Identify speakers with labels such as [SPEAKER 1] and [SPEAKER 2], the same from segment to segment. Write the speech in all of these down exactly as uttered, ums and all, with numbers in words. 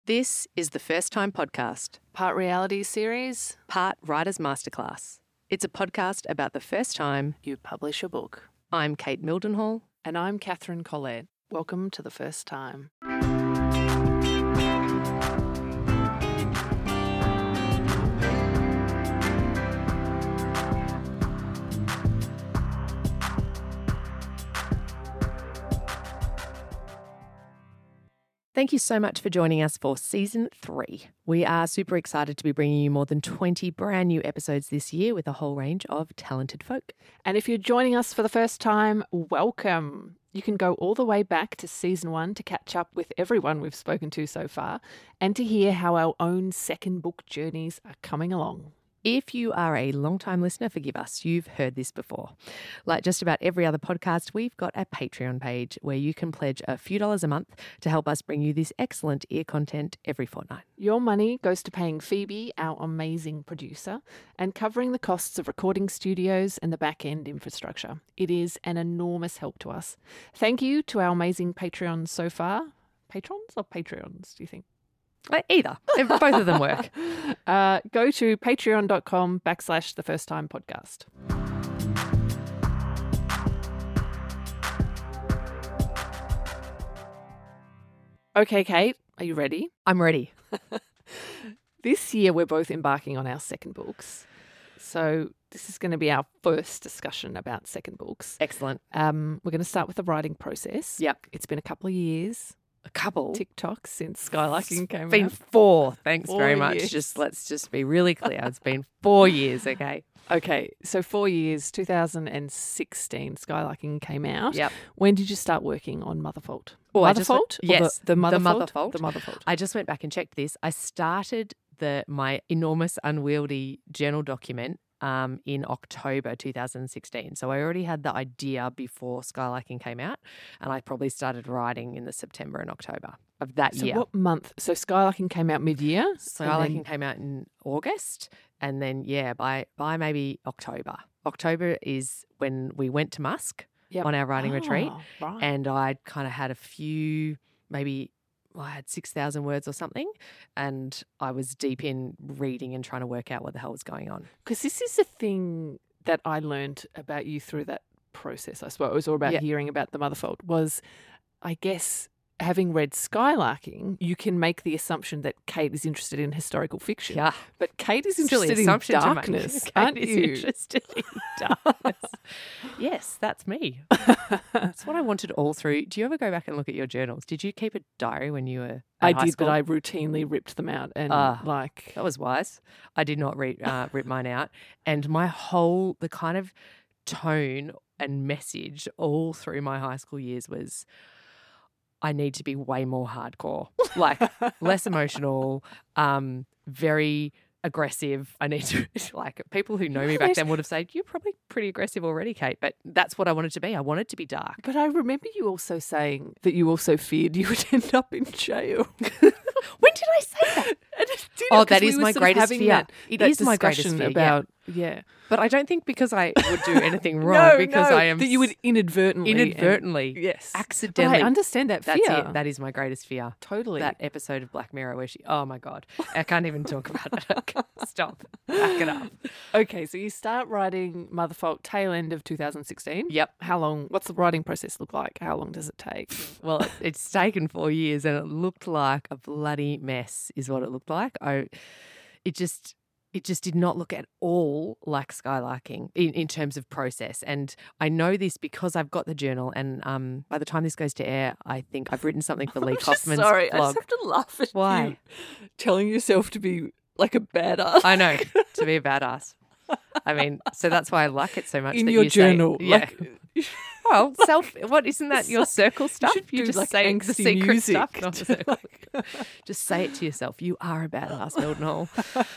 [SPEAKER 1] This is the First Time Podcast,
[SPEAKER 2] Part reality series,
[SPEAKER 1] part Writer's Masterclass. It's a podcast about the first time
[SPEAKER 2] you publish a book.
[SPEAKER 1] I'm Kate Mildenhall.
[SPEAKER 2] And I'm Catherine Collette. Welcome to the First Time.
[SPEAKER 1] Thank you so much for joining us for season three. We are super excited to be bringing you more than twenty brand new episodes this year with a whole range of talented folk.
[SPEAKER 2] And if you're joining us for the first time, welcome. You can go all the way back to season one to catch up with everyone we've spoken to so far and to hear how our own second book journeys are coming along.
[SPEAKER 1] If you are a long-time listener, forgive us, you've heard this before. Like just about every other podcast, we've got a Patreon page where you can pledge a few dollars a month to help us bring you this excellent ear content every fortnight.
[SPEAKER 2] Your money goes to paying Phoebe, our amazing producer, and covering the costs of recording studios and the back-end infrastructure. It is an enormous help to us. Thank you to our amazing Patreons so far. Patrons or Patreons, do you think?
[SPEAKER 1] Either. Both of them work.
[SPEAKER 2] Uh, go to patreon.com backslash the first time podcast. Okay, Kate, are you ready?
[SPEAKER 1] I'm ready.
[SPEAKER 2] This year we're both embarking on our second books. So this is going to be our first discussion about second books.
[SPEAKER 1] Excellent.
[SPEAKER 2] Um, we're going to start with the writing process.
[SPEAKER 1] Yep.
[SPEAKER 2] It's been a couple of years.
[SPEAKER 1] A couple.
[SPEAKER 2] TikTok since Skylarking came
[SPEAKER 1] It's been
[SPEAKER 2] out.
[SPEAKER 1] four. Thanks
[SPEAKER 2] Four
[SPEAKER 1] very much.
[SPEAKER 2] years.
[SPEAKER 1] Just let's just be really clear. It's been four years, okay?
[SPEAKER 2] Okay, so four years, two thousand sixteen, Skylarking came out.
[SPEAKER 1] Yep.
[SPEAKER 2] When did you start working on Motherfault?
[SPEAKER 1] Oh, I just
[SPEAKER 2] Motherfault?
[SPEAKER 1] went-
[SPEAKER 2] Or
[SPEAKER 1] yes,
[SPEAKER 2] the, the Motherfault.
[SPEAKER 1] the Motherfault.
[SPEAKER 2] The Motherfault.
[SPEAKER 1] I just went back and checked this. I started the my enormous unwieldy journal document um, in October two thousand sixteen. So I already had the idea before Skylarking came out, and I probably started writing in the September and October of that
[SPEAKER 2] So
[SPEAKER 1] year.
[SPEAKER 2] what month? So Skylarking came out mid-year?
[SPEAKER 1] Skylarking
[SPEAKER 2] and then-
[SPEAKER 1] came out in August, and then yeah, by by maybe October. October is when we went to Musk
[SPEAKER 2] Yep.
[SPEAKER 1] on our writing retreat,
[SPEAKER 2] Oh, right.
[SPEAKER 1] and I'd kind of had a few, maybe well, I had six thousand words or something, and I was deep in reading and trying to work out what the hell was going on.
[SPEAKER 2] Because this is a thing that I learned about you through that process, I suppose, or about
[SPEAKER 1] Yeah.
[SPEAKER 2] hearing about the Motherfault, was, I guess, having read Skylarking, you can make the assumption that Kate is interested in historical fiction.
[SPEAKER 1] Yeah.
[SPEAKER 2] But Kate is
[SPEAKER 1] Silly
[SPEAKER 2] interested in
[SPEAKER 1] assumption to make.
[SPEAKER 2] darkness,
[SPEAKER 1] Kate
[SPEAKER 2] aren't
[SPEAKER 1] is
[SPEAKER 2] you?
[SPEAKER 1] interested in darkness. Yes, that's me. That's what I wanted all through. Do you ever go back and look at your journals? Did you keep a diary when you were at
[SPEAKER 2] I
[SPEAKER 1] high
[SPEAKER 2] did,
[SPEAKER 1] school?
[SPEAKER 2] but I routinely ripped them out and
[SPEAKER 1] Ah.
[SPEAKER 2] like
[SPEAKER 1] That was wise. I did not read, uh, rip mine out. And my whole, the kind of tone and message all through my high school years was, I need to be way more hardcore, like less emotional, um, very aggressive. I need to, like, people who know me back then would have said, you're probably pretty aggressive already, Kate. But that's what I wanted to be. I wanted to be dark.
[SPEAKER 2] But I remember you also saying that you also feared you would end up in jail.
[SPEAKER 1] When did I say that?
[SPEAKER 2] And it did,
[SPEAKER 1] Oh,
[SPEAKER 2] 'cause
[SPEAKER 1] that
[SPEAKER 2] we
[SPEAKER 1] is
[SPEAKER 2] were
[SPEAKER 1] my
[SPEAKER 2] sort of
[SPEAKER 1] greatest
[SPEAKER 2] having
[SPEAKER 1] fear.
[SPEAKER 2] That,
[SPEAKER 1] It
[SPEAKER 2] that
[SPEAKER 1] is my greatest
[SPEAKER 2] discussion
[SPEAKER 1] fear, yeah.
[SPEAKER 2] about, yeah.
[SPEAKER 1] But I don't think because I would do anything wrong, because
[SPEAKER 2] no,
[SPEAKER 1] I am
[SPEAKER 2] that you would inadvertently, and-
[SPEAKER 1] inadvertently,
[SPEAKER 2] yes,
[SPEAKER 1] accidentally.
[SPEAKER 2] But I understand that fear.
[SPEAKER 1] That's it. That is my greatest fear.
[SPEAKER 2] Totally.
[SPEAKER 1] That episode of Black Mirror where she, oh my God, I can't even talk about it. I can't Stop. Back it up.
[SPEAKER 2] Okay, so you start writing Motherfault tail end of two thousand sixteen.
[SPEAKER 1] Yep.
[SPEAKER 2] How long? What's the writing process look like? How long does it take?
[SPEAKER 1] Well, it, it's taken four years and it looked like a bloody mess is what it looked like. I, it just, it just did not look at all like Skylarking in, in terms of process. And I know this because I've got the journal, and um, by the time this goes to air, I think I've written something for Lee
[SPEAKER 2] I'm just
[SPEAKER 1] Kaufman's
[SPEAKER 2] sorry, I
[SPEAKER 1] blog.
[SPEAKER 2] just have to laugh at
[SPEAKER 1] Why?
[SPEAKER 2] you telling yourself to be like a badass.
[SPEAKER 1] I know, to be a badass. I mean, so that's why I like it so much.
[SPEAKER 2] In
[SPEAKER 1] that
[SPEAKER 2] your
[SPEAKER 1] you say-
[SPEAKER 2] journal.
[SPEAKER 1] yeah.
[SPEAKER 2] Like,
[SPEAKER 1] Well, self. What isn't that your circle stuff?
[SPEAKER 2] should
[SPEAKER 1] You
[SPEAKER 2] do,
[SPEAKER 1] just
[SPEAKER 2] like,
[SPEAKER 1] say the
[SPEAKER 2] angsty
[SPEAKER 1] secret
[SPEAKER 2] music
[SPEAKER 1] stuff. Not
[SPEAKER 2] to,
[SPEAKER 1] the circle. Just say it to yourself. You are a badass, Mildenhall.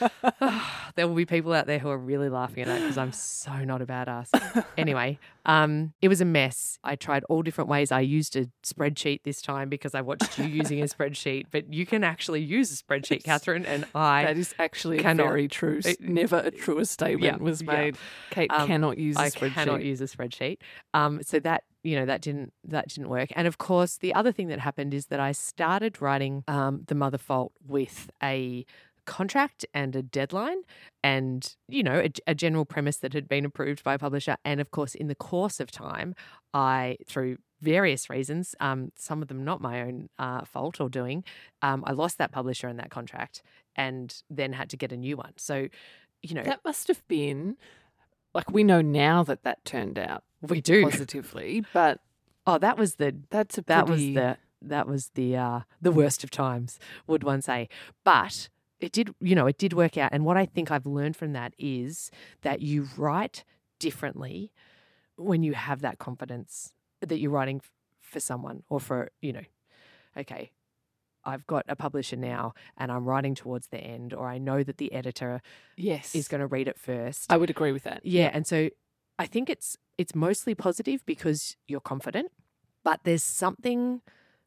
[SPEAKER 1] There will be people out there who are really laughing at that because I'm so not a badass. Anyway, um, it was a mess. I tried all different ways. I used a spreadsheet this time because I watched you using a spreadsheet. But you can actually use a spreadsheet, Catherine, and I.
[SPEAKER 2] that is actually
[SPEAKER 1] cannot.
[SPEAKER 2] a very true.
[SPEAKER 1] It-
[SPEAKER 2] never a truer statement
[SPEAKER 1] Yeah,
[SPEAKER 2] was
[SPEAKER 1] yeah.
[SPEAKER 2] made. Kate
[SPEAKER 1] Um,
[SPEAKER 2] cannot use a
[SPEAKER 1] I
[SPEAKER 2] spreadsheet.
[SPEAKER 1] cannot use a spreadsheet. Um, so that you know, that didn't that didn't work. And of course, the other thing that happened is that I started writing um, The Mother Fault with a contract and a deadline and, you know, a, a general premise that had been approved by a publisher. And of course, in the course of time, I, through various reasons, um, some of them not my own uh, fault or doing, um, I lost that publisher and that contract and then had to get a new one. So, you know.
[SPEAKER 2] That must have been, like, we know now that that turned out
[SPEAKER 1] We do.
[SPEAKER 2] positively, but
[SPEAKER 1] Oh, that was the
[SPEAKER 2] that's a
[SPEAKER 1] that was
[SPEAKER 2] pretty-
[SPEAKER 1] the that was the uh, the worst of times, would one say. But it did, you know, it did work out. And what I think I've learned from that is that you write differently when you have that confidence that you're writing f- for someone or for, you know, okay, I've got a publisher now and I'm writing towards the end, or I know that the editor
[SPEAKER 2] yes,
[SPEAKER 1] is going to read it first.
[SPEAKER 2] I would agree with that.
[SPEAKER 1] Yeah, and so I think it's it's mostly positive because you're confident, but there's something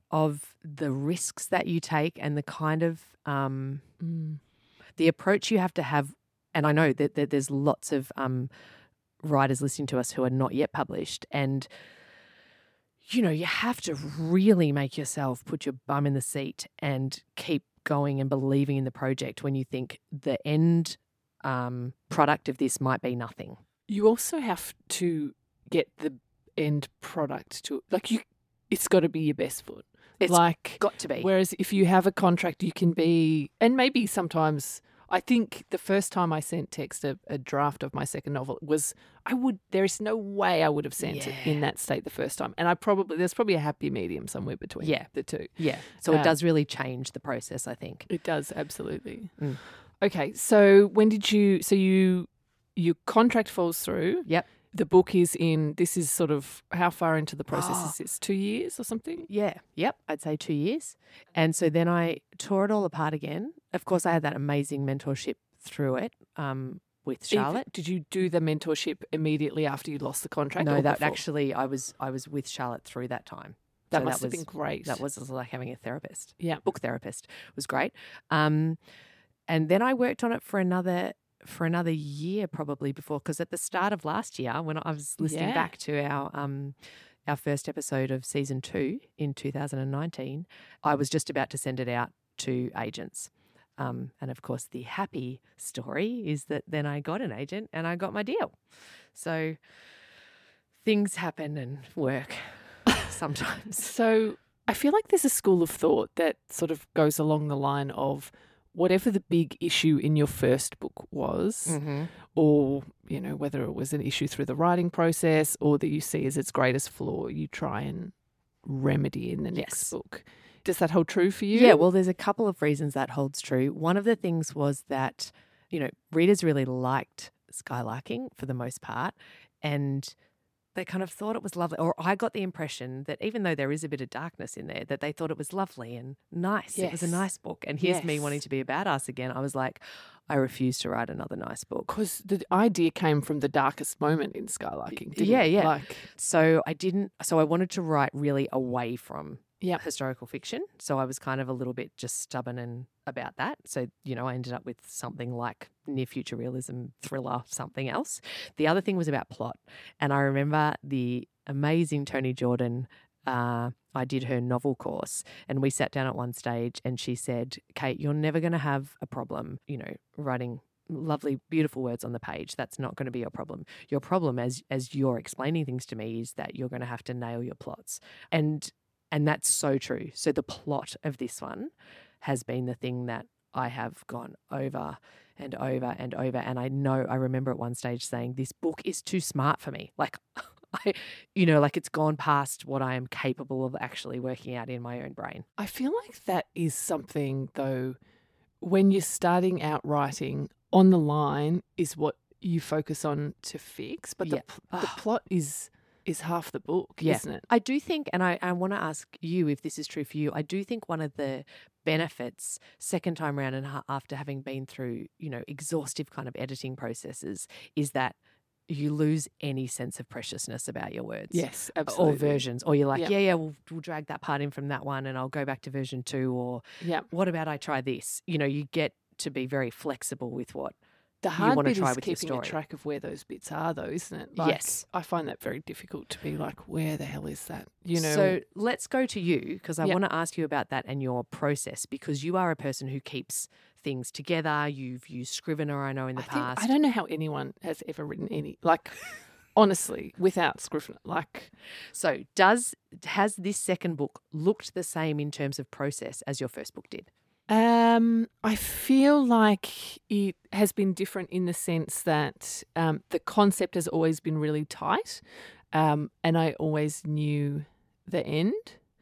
[SPEAKER 1] of the risks that you take and the kind of um,
[SPEAKER 2] Mm.
[SPEAKER 1] the approach you have to have. And I know that, that there's lots of um, writers listening to us who are not yet published, and you know, you have to really make yourself put your bum in the seat and keep going and believing in the project when you think the end um, product of this might be nothing.
[SPEAKER 2] You also have to get the end product to, like, you. It's got to be your best foot.
[SPEAKER 1] It's
[SPEAKER 2] like
[SPEAKER 1] got to be.
[SPEAKER 2] Whereas if you have a contract, you can be, and maybe sometimes. I think the first time I sent Text a, a draft of my second novel was I would there is no way I would have sent it in
[SPEAKER 1] Yeah.
[SPEAKER 2] that state the first time, and I probably there's probably a happy medium somewhere between
[SPEAKER 1] Yeah.
[SPEAKER 2] the two.
[SPEAKER 1] Yeah. So
[SPEAKER 2] Uh,
[SPEAKER 1] it does really change the process, I think.
[SPEAKER 2] It does absolutely.
[SPEAKER 1] Mm.
[SPEAKER 2] Okay, so when did you? So you your contract falls through.
[SPEAKER 1] Yep.
[SPEAKER 2] The book is in. This is sort of how far into the process
[SPEAKER 1] Oh.
[SPEAKER 2] is this? Two years or something?
[SPEAKER 1] Yeah. Yep. I'd say two years. And so then I tore it all apart again. Of course, I had that amazing mentorship through it um, with Charlotte.
[SPEAKER 2] Did you do the mentorship immediately after you lost the contract?
[SPEAKER 1] No,
[SPEAKER 2] or
[SPEAKER 1] that
[SPEAKER 2] before?
[SPEAKER 1] actually I was I was with Charlotte through that time.
[SPEAKER 2] that
[SPEAKER 1] so
[SPEAKER 2] must
[SPEAKER 1] that
[SPEAKER 2] have
[SPEAKER 1] was-
[SPEAKER 2] been great.
[SPEAKER 1] That was like having a therapist.
[SPEAKER 2] Yeah.
[SPEAKER 1] Book therapist. It was great. Um, and then I worked on it for another for another year probably before, because at the start of last year when I was listening
[SPEAKER 2] Yeah.
[SPEAKER 1] back to our um our first episode of season two in two thousand nineteen, I was just about to send it out to agents. Um, and of course, the happy story is that then I got an agent and I got my deal. So things happen and work sometimes.
[SPEAKER 2] So I feel like there's a school of thought that sort of goes along the line of whatever the big issue in your first book was,
[SPEAKER 1] Mm-hmm.
[SPEAKER 2] or, you know, whether it was an issue through the writing process or that you see as its greatest flaw, you try and remedy in the next
[SPEAKER 1] Yes.
[SPEAKER 2] book. Does that hold true for you?
[SPEAKER 1] Yeah, well, there's a couple of reasons that holds true. One of the things was that, you know, readers really liked Skylarking for the most part, and they kind of thought it was lovely. Or I got the impression that even though there is a bit of darkness in there, that they thought it was lovely and nice. It was a
[SPEAKER 2] Yes.
[SPEAKER 1] nice book. And here's me
[SPEAKER 2] Yes.
[SPEAKER 1] wanting to be a badass again. I was like, I refuse to write another nice book.
[SPEAKER 2] Because the idea came from the darkest moment in Skylarking. Didn't
[SPEAKER 1] Yeah,
[SPEAKER 2] it?
[SPEAKER 1] yeah.
[SPEAKER 2] Like,
[SPEAKER 1] So I didn't, so I wanted to write really away from
[SPEAKER 2] Yeah.
[SPEAKER 1] historical fiction. So I was kind of a little bit just stubborn and about that. So, you know, I ended up with something like near future realism thriller, something else. The other thing was about plot. And I remember the amazing Toni Jordan, uh, I did her novel course, and we sat down at one stage and she said, Kate, you're never going to have a problem, you know, writing lovely, beautiful words on the page. That's not going to be your problem. Your problem, as as you're explaining things to me, is that you're going to have to nail your plots. And and that's so true. So the plot of this one has been the thing that I have gone over and over and over. And I know, I remember at one stage saying, this book is too smart for me. Like, I, you know, like it's gone past what I am capable of actually working out in my own brain.
[SPEAKER 2] I feel like that is something, though, when you're starting out writing, on the line is what you focus on to fix, but
[SPEAKER 1] Yeah.
[SPEAKER 2] the, pl- the
[SPEAKER 1] Oh.
[SPEAKER 2] plot is is half the book,
[SPEAKER 1] Yeah.
[SPEAKER 2] isn't it?
[SPEAKER 1] I do think, and I, I want to ask you if this is true for you, I do think one of the benefits second time around and ha- after having been through, you know, exhaustive kind of editing processes is that you lose any sense of preciousness about your words.
[SPEAKER 2] Yes,
[SPEAKER 1] Or
[SPEAKER 2] absolutely.
[SPEAKER 1] versions. Or you're like,
[SPEAKER 2] Yeah.
[SPEAKER 1] yeah, yeah, we'll, we'll drag that part in from that one and I'll go back to version two. Or
[SPEAKER 2] Yeah.
[SPEAKER 1] what about I try this? You know, you get to be very flexible with what
[SPEAKER 2] The
[SPEAKER 1] you
[SPEAKER 2] hard
[SPEAKER 1] want to
[SPEAKER 2] bit
[SPEAKER 1] try
[SPEAKER 2] is
[SPEAKER 1] with your
[SPEAKER 2] keeping a
[SPEAKER 1] story.
[SPEAKER 2] track of where those bits are, though, isn't it? Like,
[SPEAKER 1] Yes.
[SPEAKER 2] I find that very difficult to be like, where the hell is that? You know.
[SPEAKER 1] So let's go to you, because I
[SPEAKER 2] Yeah.
[SPEAKER 1] want to ask you about that and your process, because you are a person who keeps things together. You've used Scrivener, I know, in the
[SPEAKER 2] I think
[SPEAKER 1] past.
[SPEAKER 2] I don't know how anyone has ever written any like. Honestly, without Scrivener, like.
[SPEAKER 1] So does has this second book looked the same in terms of process as your first book did?
[SPEAKER 2] Um, I feel like it has been different in the sense that um, the concept has always been really tight, um, and I always knew the end.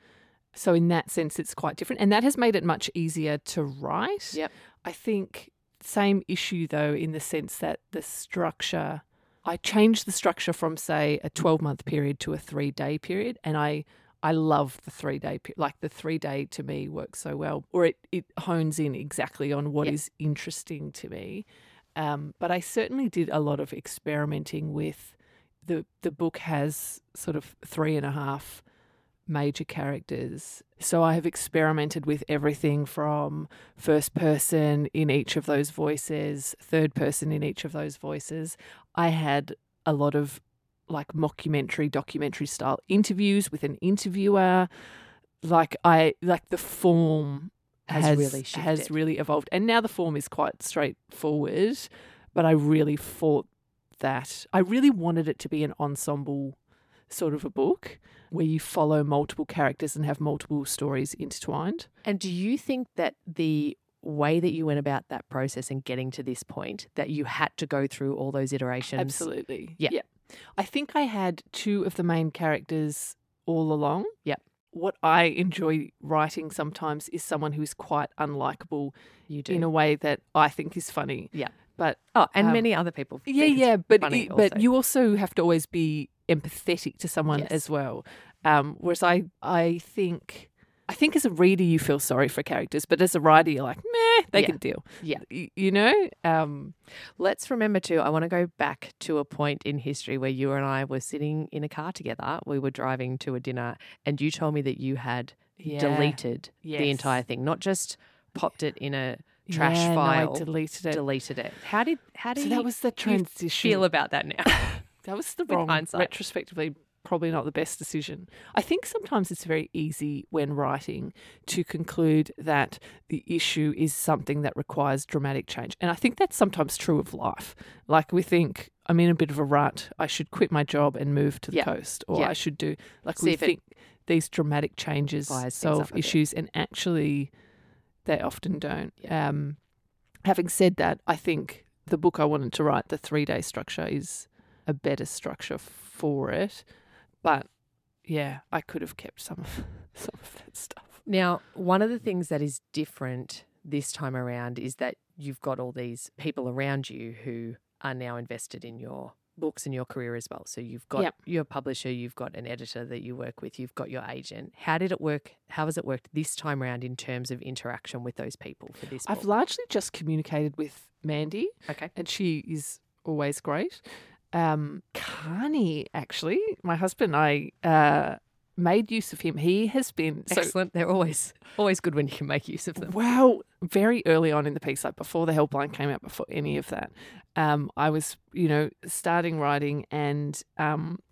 [SPEAKER 2] So in that sense, it's quite different, and that has made it much easier to write.
[SPEAKER 1] Yep.
[SPEAKER 2] I think same issue though, in the sense that the structure. I changed the structure from, say, a twelve-month period to a three-day period, and I I love the three-day period. Like, the three-day to me works so well, or it, it hones in exactly on what
[SPEAKER 1] Yep.
[SPEAKER 2] is interesting to me. Um, but I certainly did a lot of experimenting with the the book has sort of three and a half major characters. So I have experimented with everything from first person in each of those voices, third person in each of those voices. I had a lot of like mockumentary, documentary style interviews with an interviewer. Like I like the form
[SPEAKER 1] Has
[SPEAKER 2] has,
[SPEAKER 1] really
[SPEAKER 2] has
[SPEAKER 1] shifted.
[SPEAKER 2] really evolved. And now the form is quite straightforward, but I really fought that. I really wanted it to be an ensemble sort of a book where you follow multiple characters and have multiple stories intertwined.
[SPEAKER 1] And do you think that the way that you went about that process and getting to this point, that you had to go through all those iterations?
[SPEAKER 2] Absolutely.
[SPEAKER 1] Yeah.
[SPEAKER 2] yeah. I think I had two of the main characters all along.
[SPEAKER 1] Yep.
[SPEAKER 2] What I enjoy writing sometimes is someone who's quite unlikable
[SPEAKER 1] You do.
[SPEAKER 2] in a way that I think is funny.
[SPEAKER 1] Yeah.
[SPEAKER 2] But
[SPEAKER 1] Oh, and
[SPEAKER 2] um,
[SPEAKER 1] many other people.
[SPEAKER 2] yeah,
[SPEAKER 1] think it's
[SPEAKER 2] yeah, but
[SPEAKER 1] funny
[SPEAKER 2] it, but
[SPEAKER 1] also.
[SPEAKER 2] you also have to always be empathetic to someone
[SPEAKER 1] Yes.
[SPEAKER 2] as well. Um, whereas I, I think, I think as a reader you feel sorry for characters, but as a writer you're like, meh, they
[SPEAKER 1] Yeah.
[SPEAKER 2] can deal.
[SPEAKER 1] Yeah.
[SPEAKER 2] Y- you know. Um,
[SPEAKER 1] Let's remember too, I want to go back to a point in history where you and I were sitting in a car together. We were driving to a dinner and you told me that you had
[SPEAKER 2] Yeah.
[SPEAKER 1] deleted
[SPEAKER 2] Yes.
[SPEAKER 1] the entire thing, not just popped it in a trash
[SPEAKER 2] yeah, no, I
[SPEAKER 1] file,
[SPEAKER 2] deleted it.
[SPEAKER 1] deleted it. How did how do
[SPEAKER 2] So
[SPEAKER 1] you
[SPEAKER 2] that was the transition.
[SPEAKER 1] feel about that now?
[SPEAKER 2] That was the
[SPEAKER 1] with
[SPEAKER 2] wrong,
[SPEAKER 1] hindsight?
[SPEAKER 2] retrospectively, probably not the best decision. I think sometimes it's very easy when writing to conclude that the issue is something that requires dramatic change. And I think that's sometimes true of life. Like we think, I'm in a bit of a rut, I should quit my job and move to the
[SPEAKER 1] Yeah.
[SPEAKER 2] coast. Or
[SPEAKER 1] Yeah.
[SPEAKER 2] I should do, like
[SPEAKER 1] See
[SPEAKER 2] we
[SPEAKER 1] if it
[SPEAKER 2] think these dramatic changes
[SPEAKER 1] fires things
[SPEAKER 2] solve
[SPEAKER 1] up a bit.
[SPEAKER 2] issues, and actually they often don't.
[SPEAKER 1] Yeah.
[SPEAKER 2] Um, having said that, I think the book I wanted to write, the three-day structure, is a better structure for it. But yeah, I could have kept some of some of that stuff.
[SPEAKER 1] Now, one of the things that is different this time around is that you've got all these people around you who are now invested in your books and your career as well. So you've got
[SPEAKER 2] Yep.
[SPEAKER 1] your publisher, you've got an editor that you work with, you've got your agent. How did it work? How has it worked this time around in terms of interaction with those people for this
[SPEAKER 2] I've
[SPEAKER 1] book?
[SPEAKER 2] largely just communicated with Mandy,
[SPEAKER 1] Okay.
[SPEAKER 2] and she is always great. Um, Carney, actually, my husband and I uh, made use of him. He has been so
[SPEAKER 1] Excellent. They're always always good when you can make use of them.
[SPEAKER 2] well, very early on in the piece, like before the Helpline came out, before any of that. Um, I was, you know, starting writing, and um,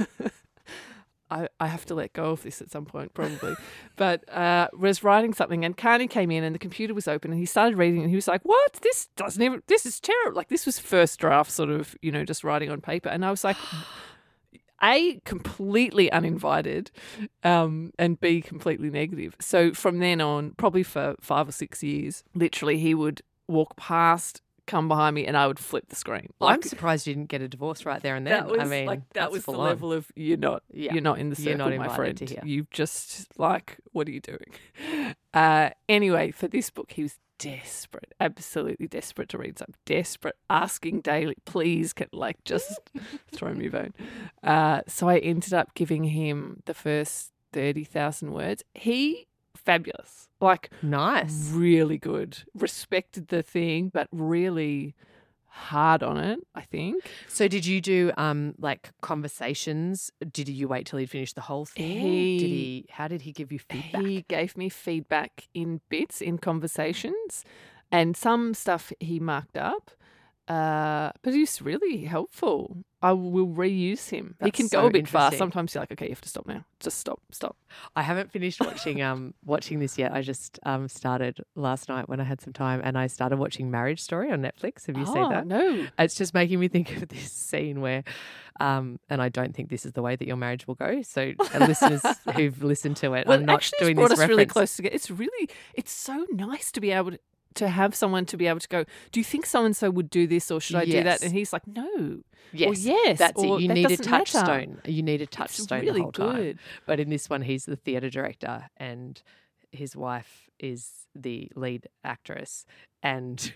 [SPEAKER 2] I, I have to let go of this at some point, probably. But uh, was writing something, and Carney came in, and the computer was open, and he started reading, and he was like, "What? This doesn't even. This is terrible." Like, this was first draft, sort of, you know, just writing on paper, and I was like, A, completely uninvited, um, and B, completely negative. So from then on, probably for five or six years, literally, he would walk past, come behind me, and I would flip the screen.
[SPEAKER 1] I'm
[SPEAKER 2] Like,
[SPEAKER 1] surprised you didn't get a divorce right there and then.
[SPEAKER 2] that was
[SPEAKER 1] I mean,
[SPEAKER 2] like that
[SPEAKER 1] that's
[SPEAKER 2] was the
[SPEAKER 1] full on.
[SPEAKER 2] level of you're not
[SPEAKER 1] Yeah.
[SPEAKER 2] you're not in the circle,
[SPEAKER 1] You're not
[SPEAKER 2] my
[SPEAKER 1] invited
[SPEAKER 2] friend.
[SPEAKER 1] to hear.
[SPEAKER 2] You've just like, what are you doing? Uh, anyway, for this book, he was desperate, absolutely desperate to read something. Desperate, asking daily, please, can like just throw me a bone. Uh, so I ended up giving him the first thirty thousand words. He fabulous, like
[SPEAKER 1] Nice.
[SPEAKER 2] really good. Respected the thing, but really hard on it, I think.
[SPEAKER 1] So did you do um like conversations? Did you wait till he'd finished the whole thing?
[SPEAKER 2] He-
[SPEAKER 1] did he how did he give you feedback?
[SPEAKER 2] He gave me feedback in bits, in conversations, and some stuff he marked up. Uh, but he's really helpful. I will reuse him. he
[SPEAKER 1] That's
[SPEAKER 2] can go
[SPEAKER 1] so
[SPEAKER 2] a bit fast.
[SPEAKER 1] interesting.
[SPEAKER 2] Sometimes you're like, okay, you have to stop now. Just stop, stop.
[SPEAKER 1] I haven't finished watching um watching this yet. I just um started last night when I had some time, and I started watching Marriage Story on Netflix. Have you
[SPEAKER 2] oh,
[SPEAKER 1] seen that?
[SPEAKER 2] No.
[SPEAKER 1] It's just making me think of this scene where, um, and I don't think this is the way that your marriage will go. So, uh, listeners who've listened to it,
[SPEAKER 2] Well,
[SPEAKER 1] I'm not
[SPEAKER 2] actually,
[SPEAKER 1] doing
[SPEAKER 2] it's brought
[SPEAKER 1] this
[SPEAKER 2] us really
[SPEAKER 1] reference.
[SPEAKER 2] close together. It's really, it's so nice to be able to, to have someone to be able to go, do you think so-and-so would do this or should I do
[SPEAKER 1] Yes.
[SPEAKER 2] that? And he's like, no.
[SPEAKER 1] Yes,
[SPEAKER 2] Or yes.
[SPEAKER 1] that's
[SPEAKER 2] or
[SPEAKER 1] it. You
[SPEAKER 2] that
[SPEAKER 1] need a
[SPEAKER 2] doesn't matter.
[SPEAKER 1] touchstone. You need a touchstone
[SPEAKER 2] It's really
[SPEAKER 1] the whole time.
[SPEAKER 2] good.
[SPEAKER 1] But in this one, he's the theatre director, and his wife is the lead actress, and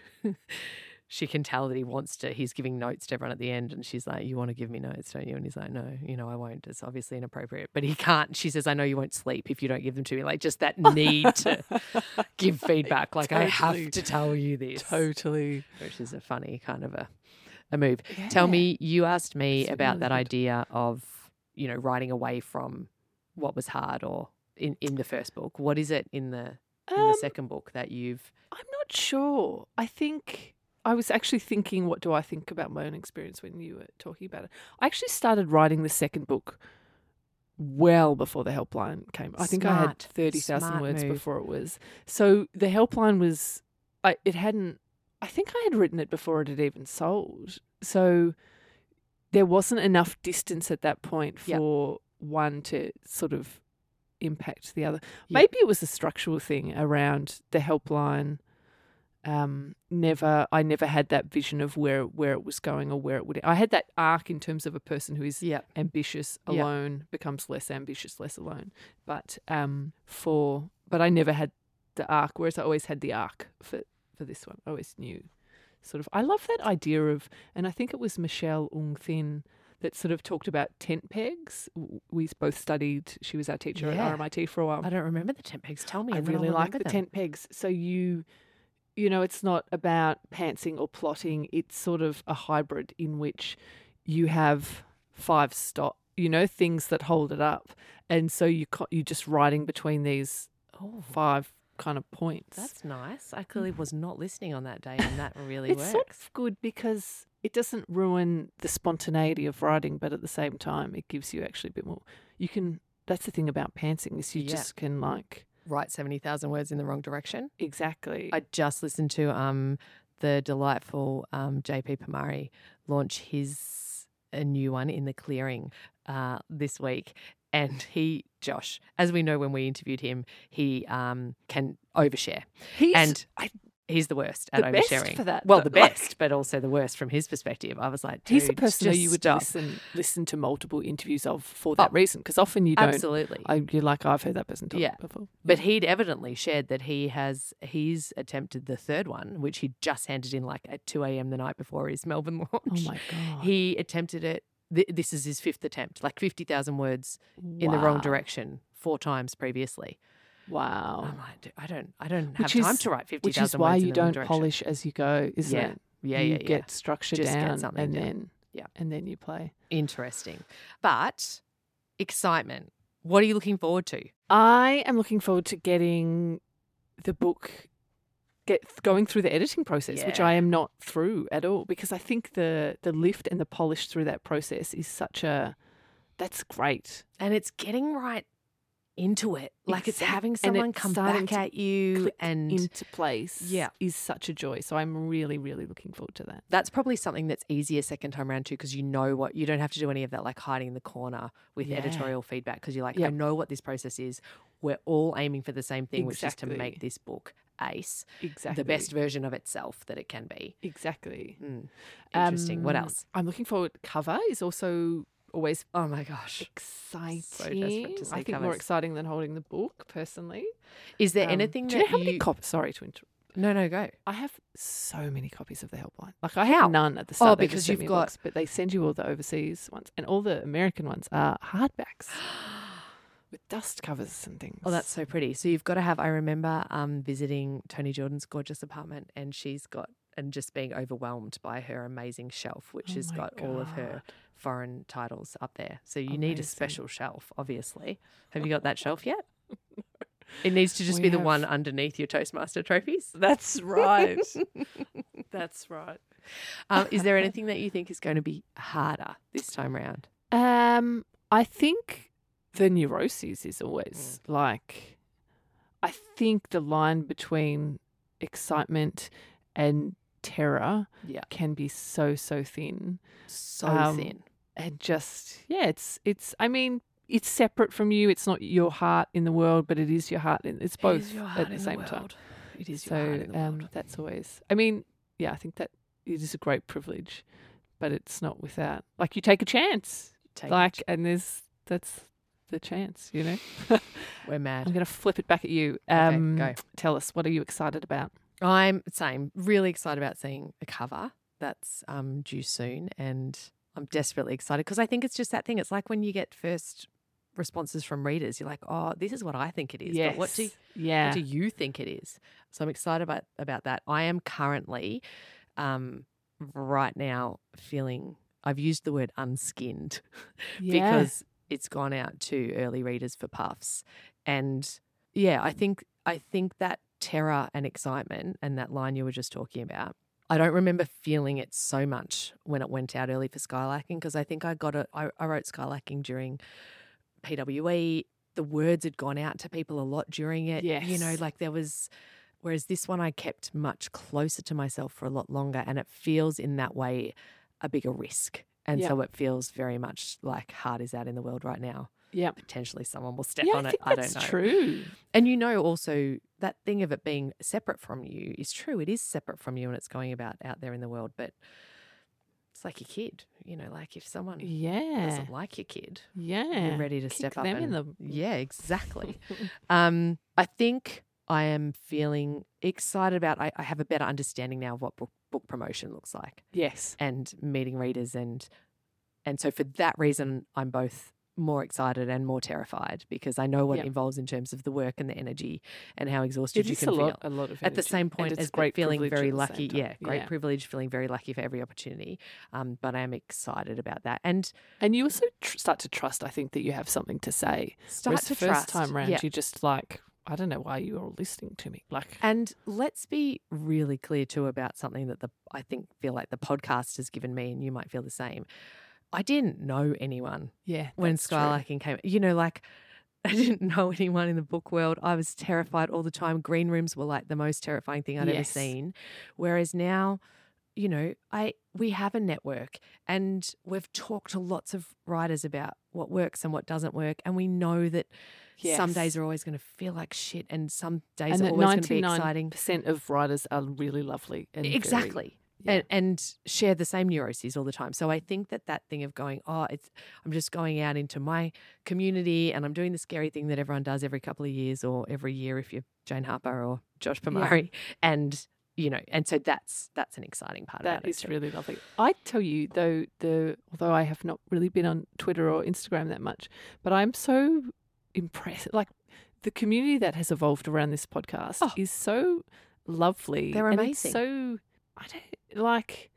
[SPEAKER 1] she can tell that he wants to. He's giving notes to everyone at the end, and she's like, "You want to give me notes, don't you?" And he's like, "No, you know, I won't. It's obviously inappropriate." But he can't. She says, "I know you won't sleep if you don't give them to me." Like just that need to give feedback. Like I
[SPEAKER 2] Totally.
[SPEAKER 1] have to tell you this,
[SPEAKER 2] Totally.
[SPEAKER 1] which is a funny kind of a. a move. Tell
[SPEAKER 2] Yeah.
[SPEAKER 1] me, you asked me
[SPEAKER 2] That's
[SPEAKER 1] about
[SPEAKER 2] really
[SPEAKER 1] that
[SPEAKER 2] good.
[SPEAKER 1] idea of, you know, writing away from what was hard or in, in the first book. What is it in the in
[SPEAKER 2] Um,
[SPEAKER 1] the second book that you've
[SPEAKER 2] I'm not sure. I think I was actually thinking, what do I think about my own experience when you were talking about it? I actually started writing the second book well before the helpline came. I think I had
[SPEAKER 1] Smart.
[SPEAKER 2] thirty thousand
[SPEAKER 1] Smart
[SPEAKER 2] words
[SPEAKER 1] move.
[SPEAKER 2] before it was. So the helpline was, I, it hadn't, I think I had written it before it had even sold. So there wasn't enough distance at that point
[SPEAKER 1] Yep.
[SPEAKER 2] for one to sort of impact the other.
[SPEAKER 1] Yep.
[SPEAKER 2] Maybe it was a structural thing around the helpline. Um, never, I never had that vision of where where it was going or where it would. I had that arc in terms of a person who is
[SPEAKER 1] yeah
[SPEAKER 2] ambitious
[SPEAKER 1] Yeah.
[SPEAKER 2] alone becomes less ambitious, less alone. But um, for but I never had the arc. Whereas I always had the arc for for this one. I always knew sort of. I love that idea of, and I think it was Michelle Ung Thin that sort of talked about tent pegs. W- We both studied. She was our teacher
[SPEAKER 1] Yeah.
[SPEAKER 2] at R M I T for a while.
[SPEAKER 1] I don't remember the tent pegs. Tell me.
[SPEAKER 2] I
[SPEAKER 1] and then I'll
[SPEAKER 2] really like
[SPEAKER 1] remember
[SPEAKER 2] the
[SPEAKER 1] them.
[SPEAKER 2] tent pegs. So you, you know, it's not about pantsing or plotting. It's sort of a hybrid in which you have five stop, you know, things that hold it up, and so you co- you're just riding between these
[SPEAKER 1] Oh,
[SPEAKER 2] five kind of points.
[SPEAKER 1] that's nice. I clearly was not listening on that day, and that really
[SPEAKER 2] it's
[SPEAKER 1] works.
[SPEAKER 2] sort of good because it doesn't ruin the spontaneity of writing, but at the same time, it gives you actually a bit more. You can. That's the thing about pantsing is you
[SPEAKER 1] Yeah.
[SPEAKER 2] just can like
[SPEAKER 1] Write seventy thousand words in the wrong direction.
[SPEAKER 2] exactly.
[SPEAKER 1] I just listened to um the delightful um J P Pamari launch his a new one in the clearing uh this week, and he Josh, as we know when we interviewed him, he um can overshare,
[SPEAKER 2] He's
[SPEAKER 1] and
[SPEAKER 2] I,
[SPEAKER 1] he's the worst at
[SPEAKER 2] the best
[SPEAKER 1] oversharing.
[SPEAKER 2] for that.
[SPEAKER 1] Well,
[SPEAKER 2] though.
[SPEAKER 1] the
[SPEAKER 2] Like,
[SPEAKER 1] best, but also the worst from his perspective. I was like, Dude,
[SPEAKER 2] he's the person who
[SPEAKER 1] just
[SPEAKER 2] you would
[SPEAKER 1] stop.
[SPEAKER 2] listen listen to multiple interviews of for that
[SPEAKER 1] Oh,
[SPEAKER 2] reason, because often you don't.
[SPEAKER 1] Absolutely.
[SPEAKER 2] I, you're like, I've heard that person talk
[SPEAKER 1] Yeah.
[SPEAKER 2] before.
[SPEAKER 1] But he'd evidently shared that he has he's attempted the third one, which he just handed in like at two a.m. the night before his Melbourne launch.
[SPEAKER 2] Oh my god,
[SPEAKER 1] He attempted it. Th- this is his fifth attempt, like fifty thousand words in the wrong
[SPEAKER 2] Wow.
[SPEAKER 1] direction four times previously.
[SPEAKER 2] Wow.
[SPEAKER 1] I'm like, "Dude, I don't, I don't have
[SPEAKER 2] Which
[SPEAKER 1] time
[SPEAKER 2] is-
[SPEAKER 1] to write fifty
[SPEAKER 2] Which is
[SPEAKER 1] thousand
[SPEAKER 2] why
[SPEAKER 1] words in
[SPEAKER 2] you
[SPEAKER 1] the wrong
[SPEAKER 2] don't
[SPEAKER 1] direction.
[SPEAKER 2] polish as you go, isn't
[SPEAKER 1] Yeah.
[SPEAKER 2] it?
[SPEAKER 1] Yeah,
[SPEAKER 2] you
[SPEAKER 1] yeah, yeah.
[SPEAKER 2] get structure
[SPEAKER 1] Just get
[SPEAKER 2] down,
[SPEAKER 1] something
[SPEAKER 2] and
[SPEAKER 1] down.
[SPEAKER 2] then
[SPEAKER 1] Yeah.
[SPEAKER 2] and then you play.
[SPEAKER 1] Interesting, but excitement. What are you looking forward to?
[SPEAKER 2] I am looking forward to getting the book, get going through the editing process, which
[SPEAKER 1] Yeah.
[SPEAKER 2] I am not through at all, because I think the the lift and the polish through that process is such a that's great.
[SPEAKER 1] And it's getting right into it. Like it's
[SPEAKER 2] Exact-
[SPEAKER 1] having
[SPEAKER 2] and
[SPEAKER 1] someone
[SPEAKER 2] it's
[SPEAKER 1] come
[SPEAKER 2] starting
[SPEAKER 1] back
[SPEAKER 2] to
[SPEAKER 1] at you,
[SPEAKER 2] Click
[SPEAKER 1] and
[SPEAKER 2] into place,
[SPEAKER 1] Yeah.
[SPEAKER 2] is such a joy. So I'm really, really looking forward to that.
[SPEAKER 1] that's probably something that's easier second time around too, because you know what, you don't have to do any of that like hiding in the corner with
[SPEAKER 2] Yeah.
[SPEAKER 1] editorial feedback, because you're like, I
[SPEAKER 2] Yep.
[SPEAKER 1] know what this process is. We're all aiming for the same thing, which is to
[SPEAKER 2] Exactly.
[SPEAKER 1] make this book ace,
[SPEAKER 2] Exactly,
[SPEAKER 1] the best version of itself that it can be.
[SPEAKER 2] Exactly.
[SPEAKER 1] Mm. Interesting. what
[SPEAKER 2] Um,
[SPEAKER 1] else?
[SPEAKER 2] I'm looking forward. Cover is also always
[SPEAKER 1] Oh my gosh.
[SPEAKER 2] exciting.
[SPEAKER 1] desperate to see
[SPEAKER 2] I think more
[SPEAKER 1] covers.
[SPEAKER 2] exciting than holding the book, personally.
[SPEAKER 1] Is there
[SPEAKER 2] Um,
[SPEAKER 1] anything
[SPEAKER 2] do you
[SPEAKER 1] that
[SPEAKER 2] know how many
[SPEAKER 1] you-
[SPEAKER 2] copies? Sorry to interrupt.
[SPEAKER 1] No, no, go.
[SPEAKER 2] I have so many copies of the Helpline. Like I
[SPEAKER 1] How?
[SPEAKER 2] have none at the start.
[SPEAKER 1] Oh,
[SPEAKER 2] They just
[SPEAKER 1] because
[SPEAKER 2] sent
[SPEAKER 1] you've
[SPEAKER 2] me a
[SPEAKER 1] got-
[SPEAKER 2] box, but they send you all the overseas ones, and all the American ones are hardbacks with dust covers and things.
[SPEAKER 1] Oh, that's so pretty. So you've got to have, I remember um, visiting Tony Jordan's gorgeous apartment, and she's got, and just being overwhelmed by her amazing shelf, which
[SPEAKER 2] Oh
[SPEAKER 1] has
[SPEAKER 2] my
[SPEAKER 1] got all of her
[SPEAKER 2] God.
[SPEAKER 1] foreign titles up there. So you need a
[SPEAKER 2] Amazing.
[SPEAKER 1] special shelf, obviously. Have you got that shelf yet? It needs to just
[SPEAKER 2] We
[SPEAKER 1] be the
[SPEAKER 2] have-
[SPEAKER 1] one underneath your Toastmaster trophies.
[SPEAKER 2] That's right. That's right.
[SPEAKER 1] Um, is there anything that you think is going to be harder this time round?
[SPEAKER 2] Um, I think the neuroses is always mm. like, I think the line between excitement and terror
[SPEAKER 1] yeah.
[SPEAKER 2] can be so, so thin.
[SPEAKER 1] So
[SPEAKER 2] um,
[SPEAKER 1] thin.
[SPEAKER 2] And just, yeah, it's, it's, I mean, it's separate from you. It's not your heart in the world, but it is your heart. In, it's both
[SPEAKER 1] it
[SPEAKER 2] at the same the time.
[SPEAKER 1] It is
[SPEAKER 2] so,
[SPEAKER 1] your heart in the
[SPEAKER 2] um,
[SPEAKER 1] world.
[SPEAKER 2] That's always, I mean, yeah, I think that it is a great privilege, but it's not without, like you take a chance.
[SPEAKER 1] Take
[SPEAKER 2] like,
[SPEAKER 1] it.
[SPEAKER 2] and there's, that's the chance, you know.
[SPEAKER 1] We're mad.
[SPEAKER 2] I'm going to flip it back at you. Um,
[SPEAKER 1] okay, go.
[SPEAKER 2] Tell us, what are you excited about?
[SPEAKER 1] I'm same. Really excited about seeing a cover that's um, due soon, and I'm desperately excited because I think it's just that thing. It's like when you get first responses from readers, you're like, "Oh, this is what I think it is."
[SPEAKER 2] Yes.
[SPEAKER 1] But what do
[SPEAKER 2] yeah.
[SPEAKER 1] what do you think it is? So I'm excited about about that. I am currently, um, right now, feeling. I've used the word unskinned
[SPEAKER 2] yeah.
[SPEAKER 1] because it's gone out to early readers for Puffs, and yeah, I think I think that terror and excitement and that line you were just talking about, I don't remember feeling it so much when it went out early for Skylacking because I think I got it. I, I wrote Skylacking during P W E. The words had gone out to people a lot during it.
[SPEAKER 2] Yes.
[SPEAKER 1] You know, like there was, whereas this one I kept much closer to myself for a lot longer, and it feels in that way a bigger risk. And
[SPEAKER 2] yep.
[SPEAKER 1] so it feels very much like heart is out in the world right now.
[SPEAKER 2] Yeah.
[SPEAKER 1] Potentially someone will step
[SPEAKER 2] yeah,
[SPEAKER 1] on
[SPEAKER 2] I
[SPEAKER 1] it.
[SPEAKER 2] think
[SPEAKER 1] I
[SPEAKER 2] that's
[SPEAKER 1] don't know.
[SPEAKER 2] True.
[SPEAKER 1] And you know also that thing of it being separate from you is true. It is separate from you and it's going about out there in the world. But it's like your kid, you know, like if someone
[SPEAKER 2] yeah.
[SPEAKER 1] doesn't like your kid,
[SPEAKER 2] yeah.
[SPEAKER 1] you're ready to
[SPEAKER 2] Kick
[SPEAKER 1] step up.
[SPEAKER 2] them
[SPEAKER 1] and,
[SPEAKER 2] in the...
[SPEAKER 1] Yeah, exactly. um, I think I am feeling excited about, I, I have a better understanding now of what book, book promotion looks like.
[SPEAKER 2] Yes.
[SPEAKER 1] And meeting readers. And, and so for that reason, I'm both more excited and more terrified because I know what
[SPEAKER 2] yep.
[SPEAKER 1] it involves in terms of the work and the energy and how exhausted
[SPEAKER 2] it
[SPEAKER 1] you
[SPEAKER 2] is
[SPEAKER 1] can
[SPEAKER 2] a
[SPEAKER 1] feel.
[SPEAKER 2] lot, a lot of energy.
[SPEAKER 1] At the same point
[SPEAKER 2] and
[SPEAKER 1] as
[SPEAKER 2] great
[SPEAKER 1] feeling very lucky.
[SPEAKER 2] Yeah,
[SPEAKER 1] great
[SPEAKER 2] yeah.
[SPEAKER 1] privilege, feeling very lucky for every opportunity. Um, but I am excited about that. And
[SPEAKER 2] and you also tr- start to trust, I think, that you have something to say.
[SPEAKER 1] Start
[SPEAKER 2] Whereas
[SPEAKER 1] to
[SPEAKER 2] the
[SPEAKER 1] trust.
[SPEAKER 2] first time round,
[SPEAKER 1] yeah.
[SPEAKER 2] you just like, I don't know why you are listening to me. Like,
[SPEAKER 1] and let's be really clear too about something that the I think feel like the podcast has given me, and you might feel the same. I didn't know anyone.
[SPEAKER 2] Yeah,
[SPEAKER 1] when Skylacking came, you know, like I didn't know anyone in the book world. I was terrified all the time. Green rooms were like the most terrifying thing I'd
[SPEAKER 2] yes.
[SPEAKER 1] ever seen. Whereas now, you know, I we have a network and we've talked to lots of writers about what works and what doesn't work, and we know that. Yes. Some days are always going to feel like shit and some days
[SPEAKER 2] and
[SPEAKER 1] are always going to be exciting.
[SPEAKER 2] ninety-nine percent of writers are really lovely. And
[SPEAKER 1] exactly.
[SPEAKER 2] Very, yeah.
[SPEAKER 1] and, and share the same neuroses all the time. So I think that that thing of going, oh, it's I'm just going out into my community and I'm doing the scary thing that everyone does every couple of years or every year if you're Jane Harper or Josh Pomari. Yeah. And, you know, and so that's that's an exciting part
[SPEAKER 2] that
[SPEAKER 1] about it.
[SPEAKER 2] That is
[SPEAKER 1] too.
[SPEAKER 2] really lovely. I tell you, though, the although I have not really been on Twitter or Instagram that much, but I'm so impressed. Like, the community that has evolved around this podcast oh, is so lovely.
[SPEAKER 1] They're amazing.
[SPEAKER 2] And it's so, I don't, like,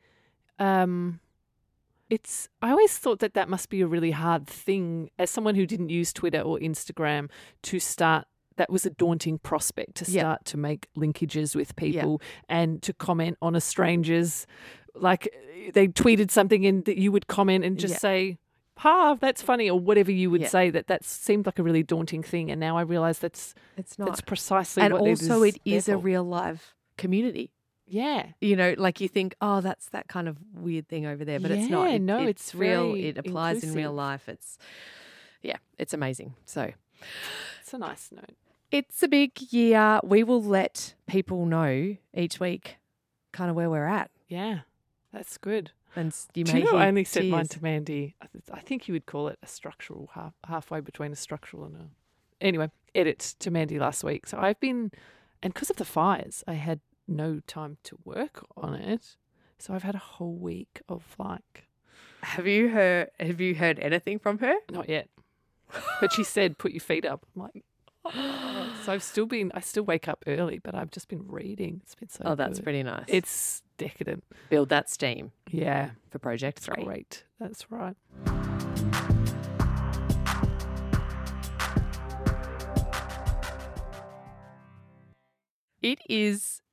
[SPEAKER 2] um, it's, I always thought that that must be a really hard thing as someone who didn't use Twitter or Instagram to start. That was a daunting prospect to start yep. to make linkages with people yep. and to comment on a stranger's, like they tweeted something and that you would comment and just yep. say, ha, that's funny, or whatever you would yeah. say. That that seemed like a really daunting thing, and now I realise that's
[SPEAKER 1] it's not.
[SPEAKER 2] That's precisely
[SPEAKER 1] and
[SPEAKER 2] what
[SPEAKER 1] also
[SPEAKER 2] it is.
[SPEAKER 1] it is a real live community.
[SPEAKER 2] Yeah,
[SPEAKER 1] you know, like you think, oh, that's that kind of weird thing over there, but
[SPEAKER 2] yeah,
[SPEAKER 1] it's not. It,
[SPEAKER 2] no,
[SPEAKER 1] it's,
[SPEAKER 2] it's
[SPEAKER 1] real.
[SPEAKER 2] Very
[SPEAKER 1] it applies
[SPEAKER 2] inclusive.
[SPEAKER 1] in real life. It's yeah, it's amazing. So
[SPEAKER 2] it's a nice note.
[SPEAKER 1] It's a big year. We will let people know each week, kind of where we're at.
[SPEAKER 2] Yeah, that's good.
[SPEAKER 1] And you
[SPEAKER 2] Do
[SPEAKER 1] may
[SPEAKER 2] you know,
[SPEAKER 1] hear
[SPEAKER 2] I only said
[SPEAKER 1] tears.
[SPEAKER 2] mine to Mandy. I think you would call it a structural, half, halfway between a structural and a... Anyway, edit to Mandy last week. So I've been... And because of the fires, I had no time to work on it. So I've had a whole week of like...
[SPEAKER 1] Have you heard, have you heard anything from her?
[SPEAKER 2] Not yet. But she said, put your feet up. I'm like... Oh. So I've still been... I still wake up early, but I've just been reading. It's been so
[SPEAKER 1] Oh, that's
[SPEAKER 2] good.
[SPEAKER 1] pretty nice.
[SPEAKER 2] It's decadent.
[SPEAKER 1] Build that steam.
[SPEAKER 2] Yeah.
[SPEAKER 1] For Project Three.
[SPEAKER 2] Great. That's right.
[SPEAKER 1] It is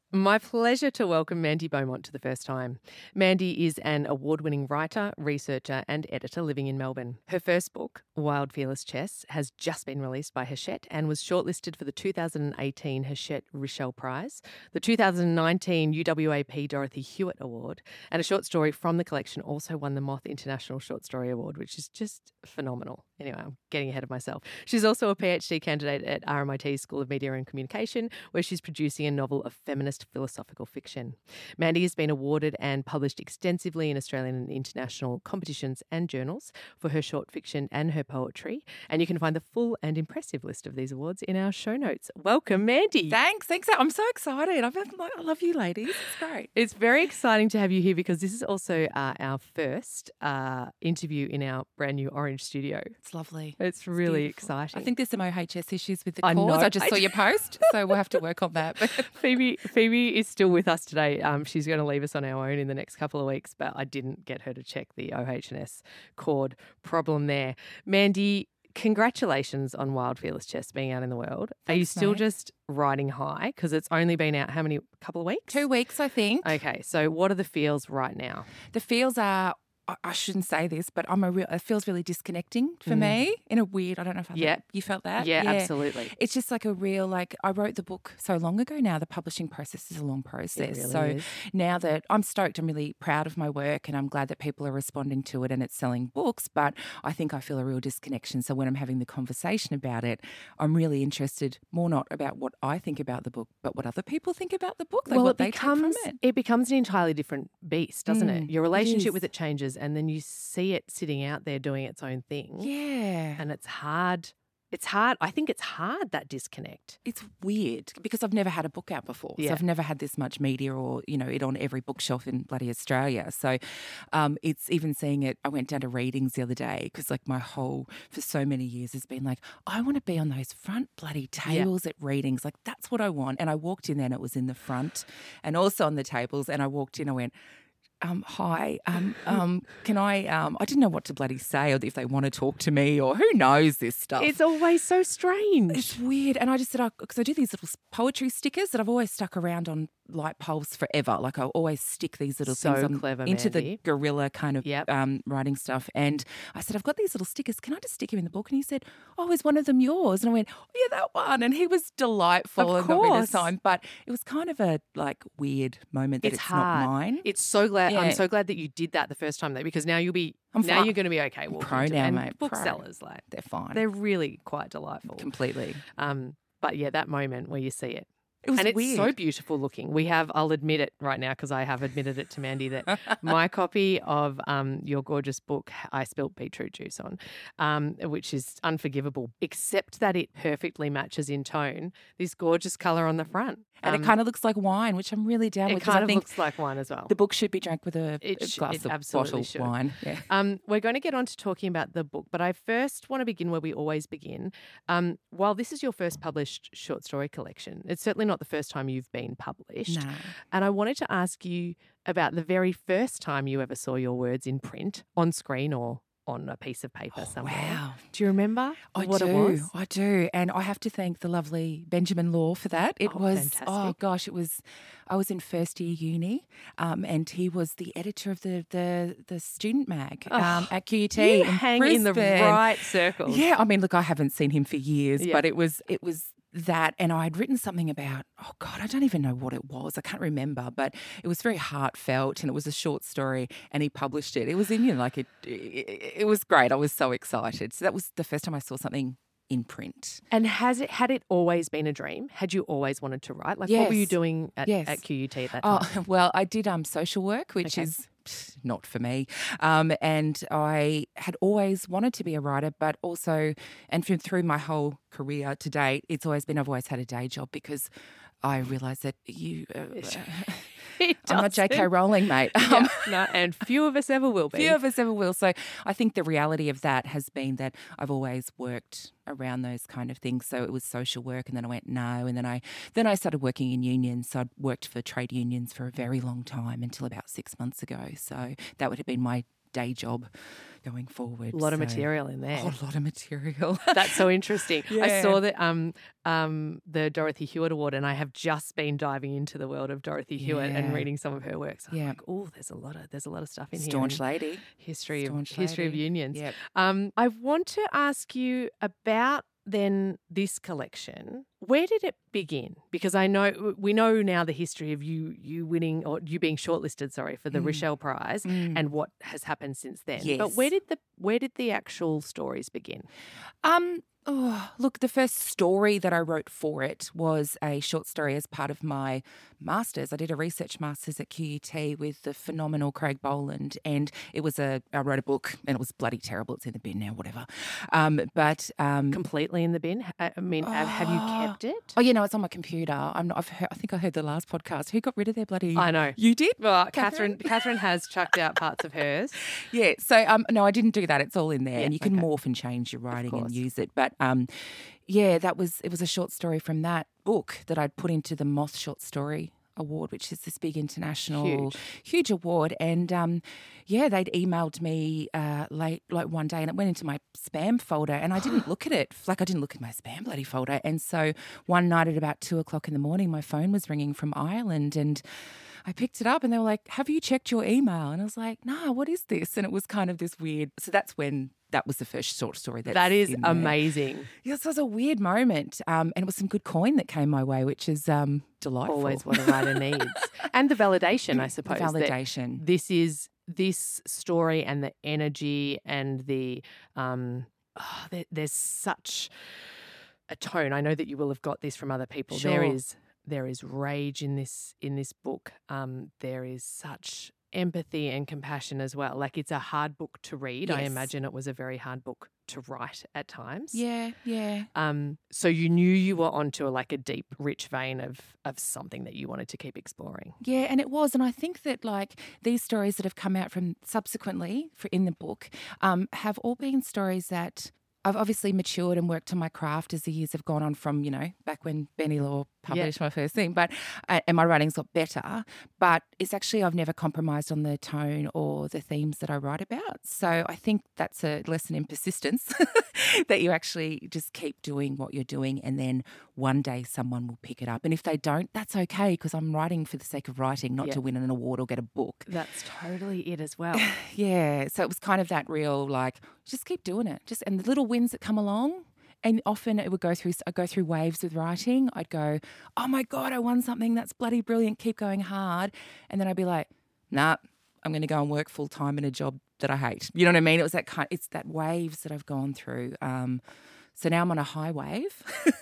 [SPEAKER 1] My pleasure to welcome Mandy Beaumont to The First Time. Mandy is an award-winning writer, researcher and editor living in Melbourne. Her first book, Wild Fearless Chess, has just been released by Hachette and was shortlisted for the two thousand eighteen Hachette Richel Prize, the two thousand nineteen U W A P Dorothy Hewitt Award, and a short story from the collection also won the Moth International Short Story Award, which is just phenomenal. Anyway, I'm getting ahead of myself. She's also a PhD candidate at R M I T School of Media and Communication, where she's producing a novel of feminist philosophical fiction. Mandy has been awarded and published extensively in Australian and international competitions and journals for her short fiction and her poetry. And you can find the full and impressive list of these awards in our show notes. Welcome, Mandy.
[SPEAKER 3] Thanks. Thanks. I'm so excited. I've been, I love you ladies. It's great.
[SPEAKER 1] It's very exciting to have you here because this is also uh, our first uh, interview in our brand new Orange studio.
[SPEAKER 3] It's lovely.
[SPEAKER 1] It's, it's really
[SPEAKER 3] beautiful.
[SPEAKER 1] exciting.
[SPEAKER 3] I think there's some O H S issues with the
[SPEAKER 1] I
[SPEAKER 3] cause.
[SPEAKER 1] know.
[SPEAKER 3] I just saw your post, so we'll have to work on that.
[SPEAKER 1] Phoebe Phoebe is still with us today. Um, she's going to leave us on our own in the next couple of weeks, but I didn't get her to check the O H S cord problem there. Mandy, congratulations on Wild Fearless Chess being out in the world. Thanks, Are you still
[SPEAKER 3] mate.
[SPEAKER 1] just riding high? Because it's only been out how many, couple of weeks?
[SPEAKER 3] Two weeks, I think.
[SPEAKER 1] Okay, so what are the feels right now?
[SPEAKER 3] The feels are, I- I shouldn't say this, but I'm a real, it feels really disconnecting for
[SPEAKER 1] Mm.
[SPEAKER 3] me in a weird, I don't know if I
[SPEAKER 1] Yeah.
[SPEAKER 3] you felt that.
[SPEAKER 1] Yeah, absolutely.
[SPEAKER 3] It's just like a real, like I wrote the book so long ago now. The publishing process is a long process.
[SPEAKER 1] It really
[SPEAKER 3] so
[SPEAKER 1] is.
[SPEAKER 3] now that I'm stoked, I'm really proud of my work and I'm glad that people are responding to it and it's selling books, but I think I feel a real disconnection. So when I'm having the conversation about it, I'm really interested more not about what I think about the book, but what other people think about the book, like
[SPEAKER 1] well,
[SPEAKER 3] what
[SPEAKER 1] it
[SPEAKER 3] they
[SPEAKER 1] becomes
[SPEAKER 3] take from it.
[SPEAKER 1] it becomes an entirely different beast, doesn't it?
[SPEAKER 3] Mm,
[SPEAKER 1] Your
[SPEAKER 3] it
[SPEAKER 1] relationship
[SPEAKER 3] is.
[SPEAKER 1] with it changes, and then you see it sitting out there doing its own thing.
[SPEAKER 3] Yeah.
[SPEAKER 1] And it's hard. It's hard. I think it's hard, that disconnect.
[SPEAKER 3] It's weird because I've never had a book out before.
[SPEAKER 1] Yeah.
[SPEAKER 3] So I've never had this much media or, you know, it on every bookshelf in bloody Australia. So um, it's even seeing it. I went down to readings the other day because like my whole, for so many years has been like, I want to be on those front bloody tables at readings. Like that's what I want. And I walked in there and it was in the front and also on the tables. And I walked in, I went, Um, hi, um, um, can I, um, I didn't know what to bloody say or if they want to talk to me or who knows this stuff.
[SPEAKER 1] It's always so strange.
[SPEAKER 3] It's weird. And I just said, because I do these little poetry stickers that I've always stuck around on light poles forever. Like I always stick these little
[SPEAKER 1] So
[SPEAKER 3] things on-
[SPEAKER 1] clever,
[SPEAKER 3] into
[SPEAKER 1] Mandy.
[SPEAKER 3] the guerrilla kind of
[SPEAKER 1] Yep.
[SPEAKER 3] um, writing stuff. And I said, I've got these little stickers. Can I just stick him in the book? And he said, oh, is one of them yours? And I went, oh, yeah, that one. And he was delightful
[SPEAKER 1] Of
[SPEAKER 3] and got me to
[SPEAKER 1] course.
[SPEAKER 3] sign. But it was kind of a like weird moment that
[SPEAKER 1] It's
[SPEAKER 3] it's,
[SPEAKER 1] hard.
[SPEAKER 3] not mine.
[SPEAKER 1] It's so glad. I'm
[SPEAKER 3] Yeah.
[SPEAKER 1] so glad that you did that the first time, though, because now you'll be.
[SPEAKER 3] I'm
[SPEAKER 1] now
[SPEAKER 3] fine.
[SPEAKER 1] you're going to be okay. walking
[SPEAKER 3] Pro
[SPEAKER 1] into-
[SPEAKER 3] now,
[SPEAKER 1] and
[SPEAKER 3] mate, pro.
[SPEAKER 1] Booksellers, like
[SPEAKER 3] They're fine.
[SPEAKER 1] they're really quite delightful.
[SPEAKER 3] completely.
[SPEAKER 1] Um, but yeah, that moment where you see it.
[SPEAKER 3] It was
[SPEAKER 1] and it's
[SPEAKER 3] weird.
[SPEAKER 1] so beautiful looking. We have, I'll admit it right now because I have admitted it to Mandy that my copy of um, your gorgeous book, I Spilt Beetroot Juice on, um, which is unforgivable, except that it perfectly matches in tone this gorgeous colour on the front.
[SPEAKER 3] And
[SPEAKER 1] Um,
[SPEAKER 3] it kind of looks like wine, which I'm really down
[SPEAKER 1] it
[SPEAKER 3] with. 'cause
[SPEAKER 1] kind
[SPEAKER 3] I
[SPEAKER 1] of
[SPEAKER 3] think
[SPEAKER 1] looks like wine as well.
[SPEAKER 3] the book should be drank with a,
[SPEAKER 1] It
[SPEAKER 3] a
[SPEAKER 1] sh-
[SPEAKER 3] glass
[SPEAKER 1] it
[SPEAKER 3] of
[SPEAKER 1] absolutely
[SPEAKER 3] bottled
[SPEAKER 1] should.
[SPEAKER 3] wine. Yeah.
[SPEAKER 1] Um, we're going to get on to talking about the book, but I first want to begin where we always begin. Um, while this is your first published short story collection, it's certainly not the first time you've been published.
[SPEAKER 3] No.
[SPEAKER 1] And I wanted to ask you about the very first time you ever saw your words in print, on screen or on a piece of paper somewhere.
[SPEAKER 3] Wow.
[SPEAKER 1] Do you remember
[SPEAKER 3] I
[SPEAKER 1] what
[SPEAKER 3] do.
[SPEAKER 1] it was?
[SPEAKER 3] I do. And I have to thank the lovely Benjamin Law for that. It
[SPEAKER 1] Oh,
[SPEAKER 3] was,
[SPEAKER 1] fantastic.
[SPEAKER 3] oh gosh, it was, I was in first year uni um, and he was the editor of the the, the student mag um,
[SPEAKER 1] Oh,
[SPEAKER 3] at Q U T
[SPEAKER 1] You
[SPEAKER 3] in
[SPEAKER 1] hang in the
[SPEAKER 3] Brisbane.
[SPEAKER 1] right circles.
[SPEAKER 3] Yeah, I mean, look, I haven't seen him for years,
[SPEAKER 1] Yeah.
[SPEAKER 3] but it was it was that, and I had written something about, oh God, I don't even know what it was. I can't remember, but it was very heartfelt, and it was a short story, and he published it. It was in, you know, like it, it, it was great. I was so excited. So that was the first time I saw something in print.
[SPEAKER 1] And has it had it always been a dream? Had you always wanted to write? Like what were you
[SPEAKER 3] Yes.
[SPEAKER 1] doing at,
[SPEAKER 3] Yes.
[SPEAKER 1] at Q U T at that time?
[SPEAKER 3] Oh well, I did um social work, which
[SPEAKER 1] Okay.
[SPEAKER 3] is pff, not for me. Um, and I had always wanted to be a writer, but also, and from, through my whole career to date, it's always been I've always had a day job because I realised that you. Uh,
[SPEAKER 1] It
[SPEAKER 3] I'm not J K
[SPEAKER 1] doesn't-
[SPEAKER 3] Rowling, mate.
[SPEAKER 1] Yeah,
[SPEAKER 3] Um,
[SPEAKER 1] no, and few of us ever will be.
[SPEAKER 3] Few of us ever will. So I think the reality of that has been that I've always worked around those kind of things. So it was social work, and then I went no, and then I then I started working in unions. So I'd worked for trade unions for a very long time until about six months ago. So that would have been my day job going forward.
[SPEAKER 1] A lot of
[SPEAKER 3] So,
[SPEAKER 1] material in there.
[SPEAKER 3] Oh, a lot of material.
[SPEAKER 1] That's so interesting. I
[SPEAKER 3] Yeah.
[SPEAKER 1] saw that um, um, the Dorothy Hewitt Award, and I have just been diving into the world of Dorothy Hewitt and
[SPEAKER 3] Yeah.
[SPEAKER 1] reading some of her works. I'm
[SPEAKER 3] Yeah.
[SPEAKER 1] like, oh, there's a lot of there's a lot of stuff in
[SPEAKER 3] Staunch
[SPEAKER 1] here.
[SPEAKER 3] lady.
[SPEAKER 1] And history
[SPEAKER 3] Staunch
[SPEAKER 1] of history of
[SPEAKER 3] lady.
[SPEAKER 1] unions.
[SPEAKER 3] Yep.
[SPEAKER 1] Um, I want to ask you about then this collection. Where did it begin? Because I know we know now the history of you you winning or you being shortlisted, sorry, for the
[SPEAKER 3] Mm.
[SPEAKER 1] Rochelle Prize
[SPEAKER 3] Mm.
[SPEAKER 1] and what has happened since then. But
[SPEAKER 3] Yes.
[SPEAKER 1] where did the where did the actual stories begin?
[SPEAKER 3] Um, oh, look, the first story that I wrote for it was a short story as part of my master's. I did a research master's at Q U T with the phenomenal Craig Boland, and it was a, I wrote a book and it was bloody terrible. It's in the bin now, whatever. Um, but, um,
[SPEAKER 1] Completely in the bin. I I mean, have have you
[SPEAKER 3] Oh.
[SPEAKER 1] kept it?
[SPEAKER 3] oh, you know, it's on my computer. I'm not, I've heard, I think I heard the last podcast. Who got rid of their bloody?
[SPEAKER 1] I know.
[SPEAKER 3] You did?
[SPEAKER 1] Well,
[SPEAKER 3] Catherine?
[SPEAKER 1] Catherine, Catherine has chucked out parts of hers.
[SPEAKER 3] Yeah. So um, no, I didn't do that. It's all in there,
[SPEAKER 1] Yeah,
[SPEAKER 3] and you can
[SPEAKER 1] okay.
[SPEAKER 3] morph and change your writing and
[SPEAKER 1] course.
[SPEAKER 3] use it. But um, yeah, that was it was a short story from that book that I'd put into the Moth Short Story Award, which is this big international
[SPEAKER 1] Huge.
[SPEAKER 3] huge award. And um, yeah, they'd emailed me uh, late like one day, and it went into my spam folder, and I didn't look at it. Like I didn't look at my spam bloody folder. And so one night at about two o'clock in the morning, my phone was ringing from Ireland, and I picked it up and they were like, have you checked your email? And I was like, nah, what is this? And it was kind of this weird. So that's when that was the first short story. That's
[SPEAKER 1] That is
[SPEAKER 3] in there.
[SPEAKER 1] amazing.
[SPEAKER 3] Yes, it was a weird moment. Um, and it was some good coin that came my way, which is um, delightful.
[SPEAKER 1] Always what a writer needs. And the validation, I
[SPEAKER 3] The
[SPEAKER 1] suppose. that
[SPEAKER 3] validation.
[SPEAKER 1] This is this story and the energy and the um oh, there, there's such a tone. I know that you will have got this from other people. There
[SPEAKER 3] Sure.
[SPEAKER 1] is there is rage in this in this book. Um, there is such empathy and compassion as well. Like it's a hard book to read. I
[SPEAKER 3] Yes.
[SPEAKER 1] imagine it was a very hard book to write at times.
[SPEAKER 3] Yeah, yeah.
[SPEAKER 1] Um, so you knew you were onto a, like a deep, rich vein of of something that you wanted to keep exploring.
[SPEAKER 3] Yeah, and it was. And I think that like these stories that have come out from subsequently for in the book um, have all been stories that I've obviously matured and worked on my craft as the years have gone on from, you know, back when Benny Law published my first thing, but uh, and my writing's got better. But it's actually I've never compromised on the tone or the themes that I write about. So I think that's a lesson in persistence that you actually just keep doing what you're doing, and then one day someone will pick it up. And if they don't, that's okay, because I'm writing for the sake of writing, not
[SPEAKER 1] Yeah.
[SPEAKER 3] to win an award or get a book.
[SPEAKER 1] That's totally it as well.
[SPEAKER 3] Yeah. So it was kind of that real like, just keep doing it. Just and the little wins that come along. And often it would go through, I go through waves with writing. I'd go, oh my God, I won something. That's bloody brilliant. Keep going hard. And then I'd be like, nah, I'm going to go and work full time in a job that I hate. You know what I mean? It was that kind, it's that waves that I've gone through. Um, so now I'm on a high wave,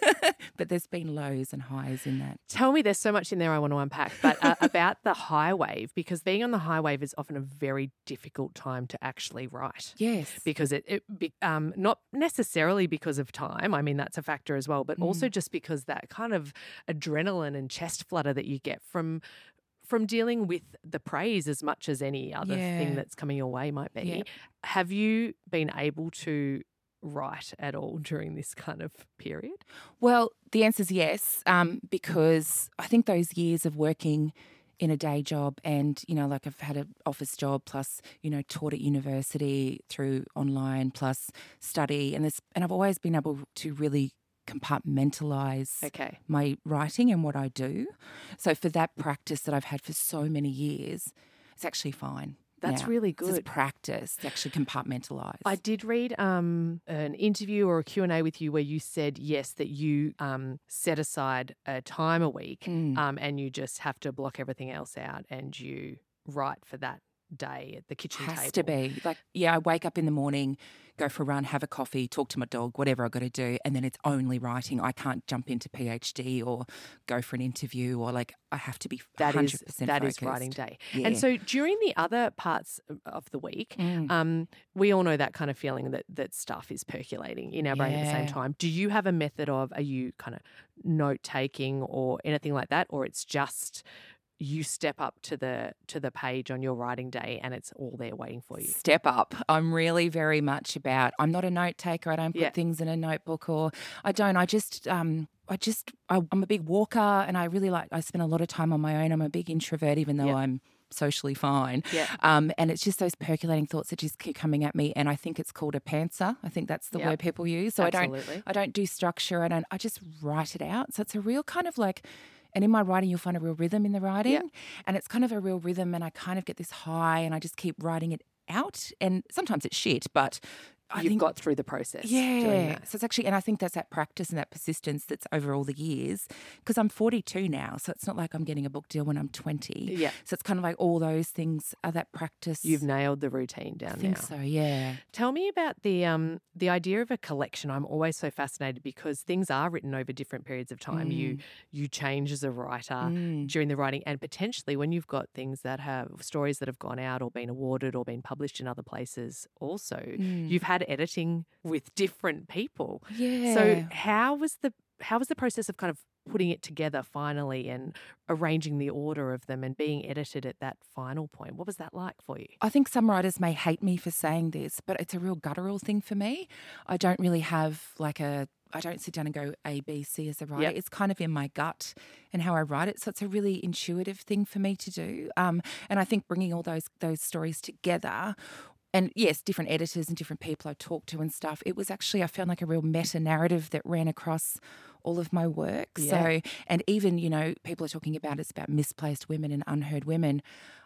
[SPEAKER 3] but there's been lows and highs in that.
[SPEAKER 1] Tell me, there's so much in there I want to unpack, but uh, about the high wave, because being on the high wave is often a very difficult time to actually write.
[SPEAKER 3] Yes.
[SPEAKER 1] Because it, it be, um, not necessarily because of time, I mean, that's a factor as well, but also just because that kind of adrenaline and chest flutter that you get from from dealing with the praise as much as any other
[SPEAKER 3] Yeah.
[SPEAKER 1] thing that's coming your way might be.
[SPEAKER 3] Yeah.
[SPEAKER 1] Have you been able to write at all during this kind of period?
[SPEAKER 3] Well, the answer is yes, um, because I think those years of working in a day job and, you know, like I've had an office job plus, you know, taught at university through online plus study and this, and I've always been able to really compartmentalize
[SPEAKER 1] Okay.
[SPEAKER 3] my writing and what I do. So for that practice that I've had for so many years, it's actually fine.
[SPEAKER 1] That's
[SPEAKER 3] now.
[SPEAKER 1] really
[SPEAKER 3] It's just
[SPEAKER 1] good.
[SPEAKER 3] practice to actually compartmentalize.
[SPEAKER 1] I did read um, an interview or a Q and A with you where you said, yes, that you um, set aside a time a week
[SPEAKER 3] Mm.
[SPEAKER 1] um, and you just have to block everything else out and you write for that day at the kitchen
[SPEAKER 3] Has
[SPEAKER 1] table.
[SPEAKER 3] to be. Like, yeah, I wake up in the morning, go for a run, have a coffee, talk to my dog, whatever I've got to do, and then it's only writing. I can't jump into PhD or go for an interview or like I have to be
[SPEAKER 1] That
[SPEAKER 3] one
[SPEAKER 1] is
[SPEAKER 3] hundred percent
[SPEAKER 1] that is
[SPEAKER 3] focused.
[SPEAKER 1] writing day.
[SPEAKER 3] Yeah.
[SPEAKER 1] And so during the other parts of- of the week,
[SPEAKER 3] Mm.
[SPEAKER 1] um, we all know that kind of feeling that that stuff is percolating in our brain at the same
[SPEAKER 3] Yeah.
[SPEAKER 1] time. Do you have a method of, are you kind of note taking or anything like that, or it's just you step up to the to the page on your writing day and it's all there waiting for you?
[SPEAKER 3] Step up. I'm really very much about, I'm not a note taker. I don't put
[SPEAKER 1] Yeah.
[SPEAKER 3] things in a notebook or I don't. I just, um, I just, I, I'm a big walker and I really like, I spend a lot of time on my own. I'm a big introvert, even though
[SPEAKER 1] Yep.
[SPEAKER 3] I'm socially fine.
[SPEAKER 1] Yeah.
[SPEAKER 3] Um, and it's just those percolating thoughts that just keep coming at me. And I think it's called a pantser. I think that's the
[SPEAKER 1] Yep.
[SPEAKER 3] word people use. So
[SPEAKER 1] Absolutely.
[SPEAKER 3] I don't I don't do structure. I don't I just write it out. So it's a real kind of like, and in my writing, you'll find a real rhythm in the writing.
[SPEAKER 1] Yep.
[SPEAKER 3] And it's kind of a real rhythm, and I kind of get this high, and I just keep writing it out. And sometimes it's shit, but I
[SPEAKER 1] You've
[SPEAKER 3] think
[SPEAKER 1] got through the process.
[SPEAKER 3] yeah.
[SPEAKER 1] Doing that.
[SPEAKER 3] So it's actually, and I think that's that practice and that persistence that's over all the years, because I'm forty-two now. So it's not like I'm getting a book deal when I'm twenty.
[SPEAKER 1] Yeah.
[SPEAKER 3] So it's kind of like all those things are that practice.
[SPEAKER 1] You've nailed the routine down
[SPEAKER 3] I think
[SPEAKER 1] now.
[SPEAKER 3] so, yeah.
[SPEAKER 1] Tell me about the um the idea of a collection. I'm always so fascinated because things are written over different periods of time. You you change as a writer
[SPEAKER 3] Mm.
[SPEAKER 1] during the writing, and potentially when you've got things that have stories that have gone out or been awarded or been published in other places also,
[SPEAKER 3] Mm.
[SPEAKER 1] you've had editing with different people.
[SPEAKER 3] Yeah.
[SPEAKER 1] So how was the how was the process of kind of putting it together finally and arranging the order of them and being edited at that final point? What was that like for you?
[SPEAKER 3] I think some writers may hate me for saying this, but it's a real guttural thing for me. I don't really have like a, I don't sit down and go A, B, C as a writer.
[SPEAKER 1] Yep.
[SPEAKER 3] It's kind of in my gut and how I write it. So it's a really intuitive thing for me to do. Um, and I think bringing all those those stories together, and yes, different editors and different people I talked to and stuff, it was actually, I found like a real meta narrative that ran across all of my work.
[SPEAKER 1] Yeah.
[SPEAKER 3] So, and even, you know, people are talking about it's about misplaced women and unheard women.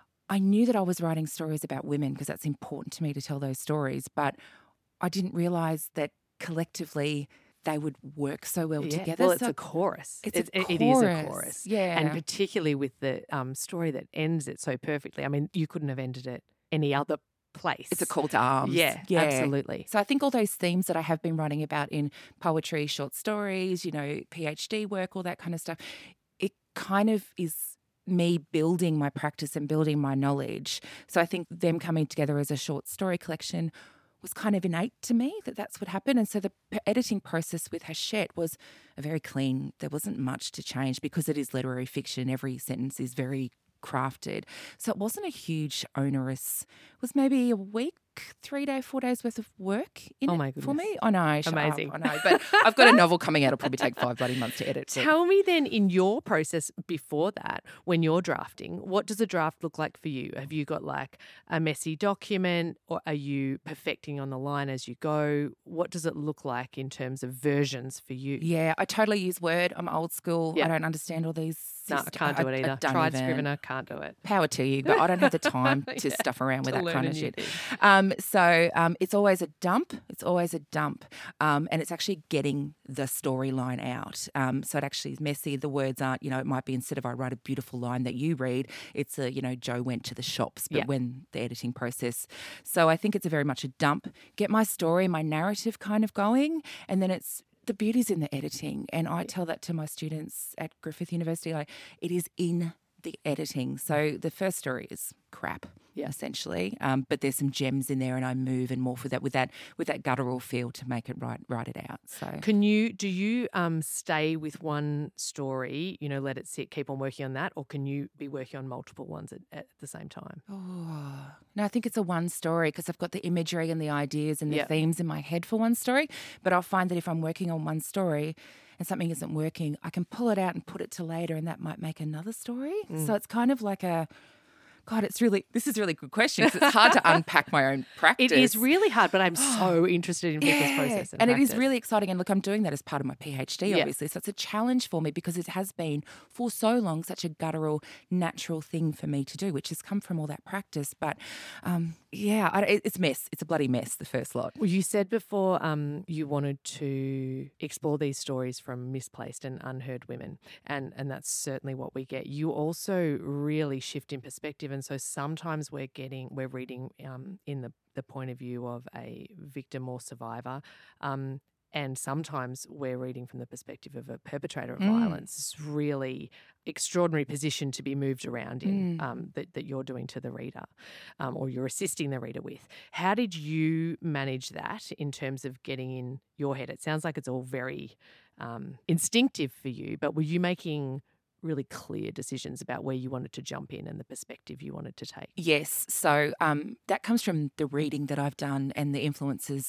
[SPEAKER 3] I knew that I was writing stories about women because that's important to me to tell those stories, but I didn't realise that collectively they would work so well
[SPEAKER 1] Yeah.
[SPEAKER 3] together.
[SPEAKER 1] Well, it's
[SPEAKER 3] So
[SPEAKER 1] a chorus.
[SPEAKER 3] it's a
[SPEAKER 1] It- it is a
[SPEAKER 3] chorus.
[SPEAKER 1] chorus.
[SPEAKER 3] Yeah.
[SPEAKER 1] And particularly with the um, story that ends it so perfectly. I mean, you couldn't have ended it any other place.
[SPEAKER 3] It's a call to arms.
[SPEAKER 1] Yeah, absolutely.
[SPEAKER 3] So I think all those themes that I have been writing about in poetry, short stories, you know, PhD work, all that kind of stuff, it kind of is me building my practice and building my knowledge. So I think them coming together as a short story collection was kind of innate to me that that's what happened. And so the p- editing process with Hachette was a very clean, there wasn't much to change because it is literary fiction. Every sentence is very crafted. So it wasn't a huge onerous, it was maybe a week, three day, four days worth of work in
[SPEAKER 1] Oh
[SPEAKER 3] it
[SPEAKER 1] my
[SPEAKER 3] for
[SPEAKER 1] goodness.
[SPEAKER 3] me. I know. shut up,
[SPEAKER 1] Amazing.
[SPEAKER 3] I know. But I've got a novel coming out. It'll probably take five bloody months to edit. but-
[SPEAKER 1] Tell me then, in your process before that, when you're drafting, what does a draft look like for you? Have you got like a messy document, or are you perfecting on the line as you go? What does it look like in terms of versions for you?
[SPEAKER 3] Yeah, I totally use Word. I'm old school.
[SPEAKER 1] Yeah.
[SPEAKER 3] I don't understand all these.
[SPEAKER 1] No, I
[SPEAKER 3] syst-
[SPEAKER 1] can't do it
[SPEAKER 3] I
[SPEAKER 1] either.
[SPEAKER 3] don't
[SPEAKER 1] Tried
[SPEAKER 3] even-
[SPEAKER 1] Scrivener, can't do it.
[SPEAKER 3] Power to you, but I don't have the time to
[SPEAKER 1] Yeah,
[SPEAKER 3] stuff around with
[SPEAKER 1] to
[SPEAKER 3] that
[SPEAKER 1] learn
[SPEAKER 3] kind
[SPEAKER 1] a
[SPEAKER 3] of
[SPEAKER 1] new
[SPEAKER 3] shit.
[SPEAKER 1] thing.
[SPEAKER 3] Um, so um, it's always a dump. It's always a dump. Um, and it's actually getting the storyline out. Um, so it actually is messy. The words aren't, you know, it might be instead of I write a beautiful line that you read, it's a, you know, Joe went to the shops, but
[SPEAKER 1] Yeah.
[SPEAKER 3] when the editing process. So I think it's a very much a dump. Get my story, my narrative kind of going, and then it's, the beauty's in the editing. And I tell that to my students at Griffith University, like it is in the editing. So the first story is crap,
[SPEAKER 1] Yeah.
[SPEAKER 3] essentially. Um, but there's some gems in there, and I move and morph with that with that with that guttural feel to make it write write it out. So
[SPEAKER 1] Can you do you um stay with one story, you know, let it sit, keep on working on that, or can you be working on multiple ones at, at the same time?
[SPEAKER 3] oh, no, I think it's a one story because I've got the imagery and the ideas and the
[SPEAKER 1] Yeah.
[SPEAKER 3] themes in my head for one story. But I'll find that if I'm working on one story and something isn't working, I can pull it out and put it to later, and that might make another story.
[SPEAKER 1] Mm.
[SPEAKER 3] So it's kind of like a, God, it's really, this is a really good question because it's hard to unpack my own practice.
[SPEAKER 1] It is really hard, but I'm so interested in people's process and,
[SPEAKER 3] and it is
[SPEAKER 1] practice.
[SPEAKER 3] really exciting. And look, I'm doing that as part of my PhD,
[SPEAKER 1] Yeah.
[SPEAKER 3] obviously. So it's a challenge for me because it has been for so long such a guttural, natural thing for me to do, which has come from all that practice. But um, yeah, I, it- it's mess. It's a bloody mess, the first lot.
[SPEAKER 1] Well, you said before um, you wanted to explore these stories from misplaced and unheard women, and and that's certainly what we get. You also really shift in perspective, and so sometimes we're getting we're reading um, in the the point of view of a victim or survivor. Um, and sometimes we're reading from the perspective of a perpetrator of
[SPEAKER 3] Mm.
[SPEAKER 1] violence. It's really extraordinary position to be moved around in
[SPEAKER 3] Mm.
[SPEAKER 1] um, that, that you're doing to the reader um, or you're assisting the reader with. How did you manage that in terms of getting in your head? It sounds like it's all very um, instinctive for you, but were you making really clear decisions about where you wanted to jump in and the perspective you wanted to take?
[SPEAKER 3] Yes. So um, that comes from the reading that I've done and the influences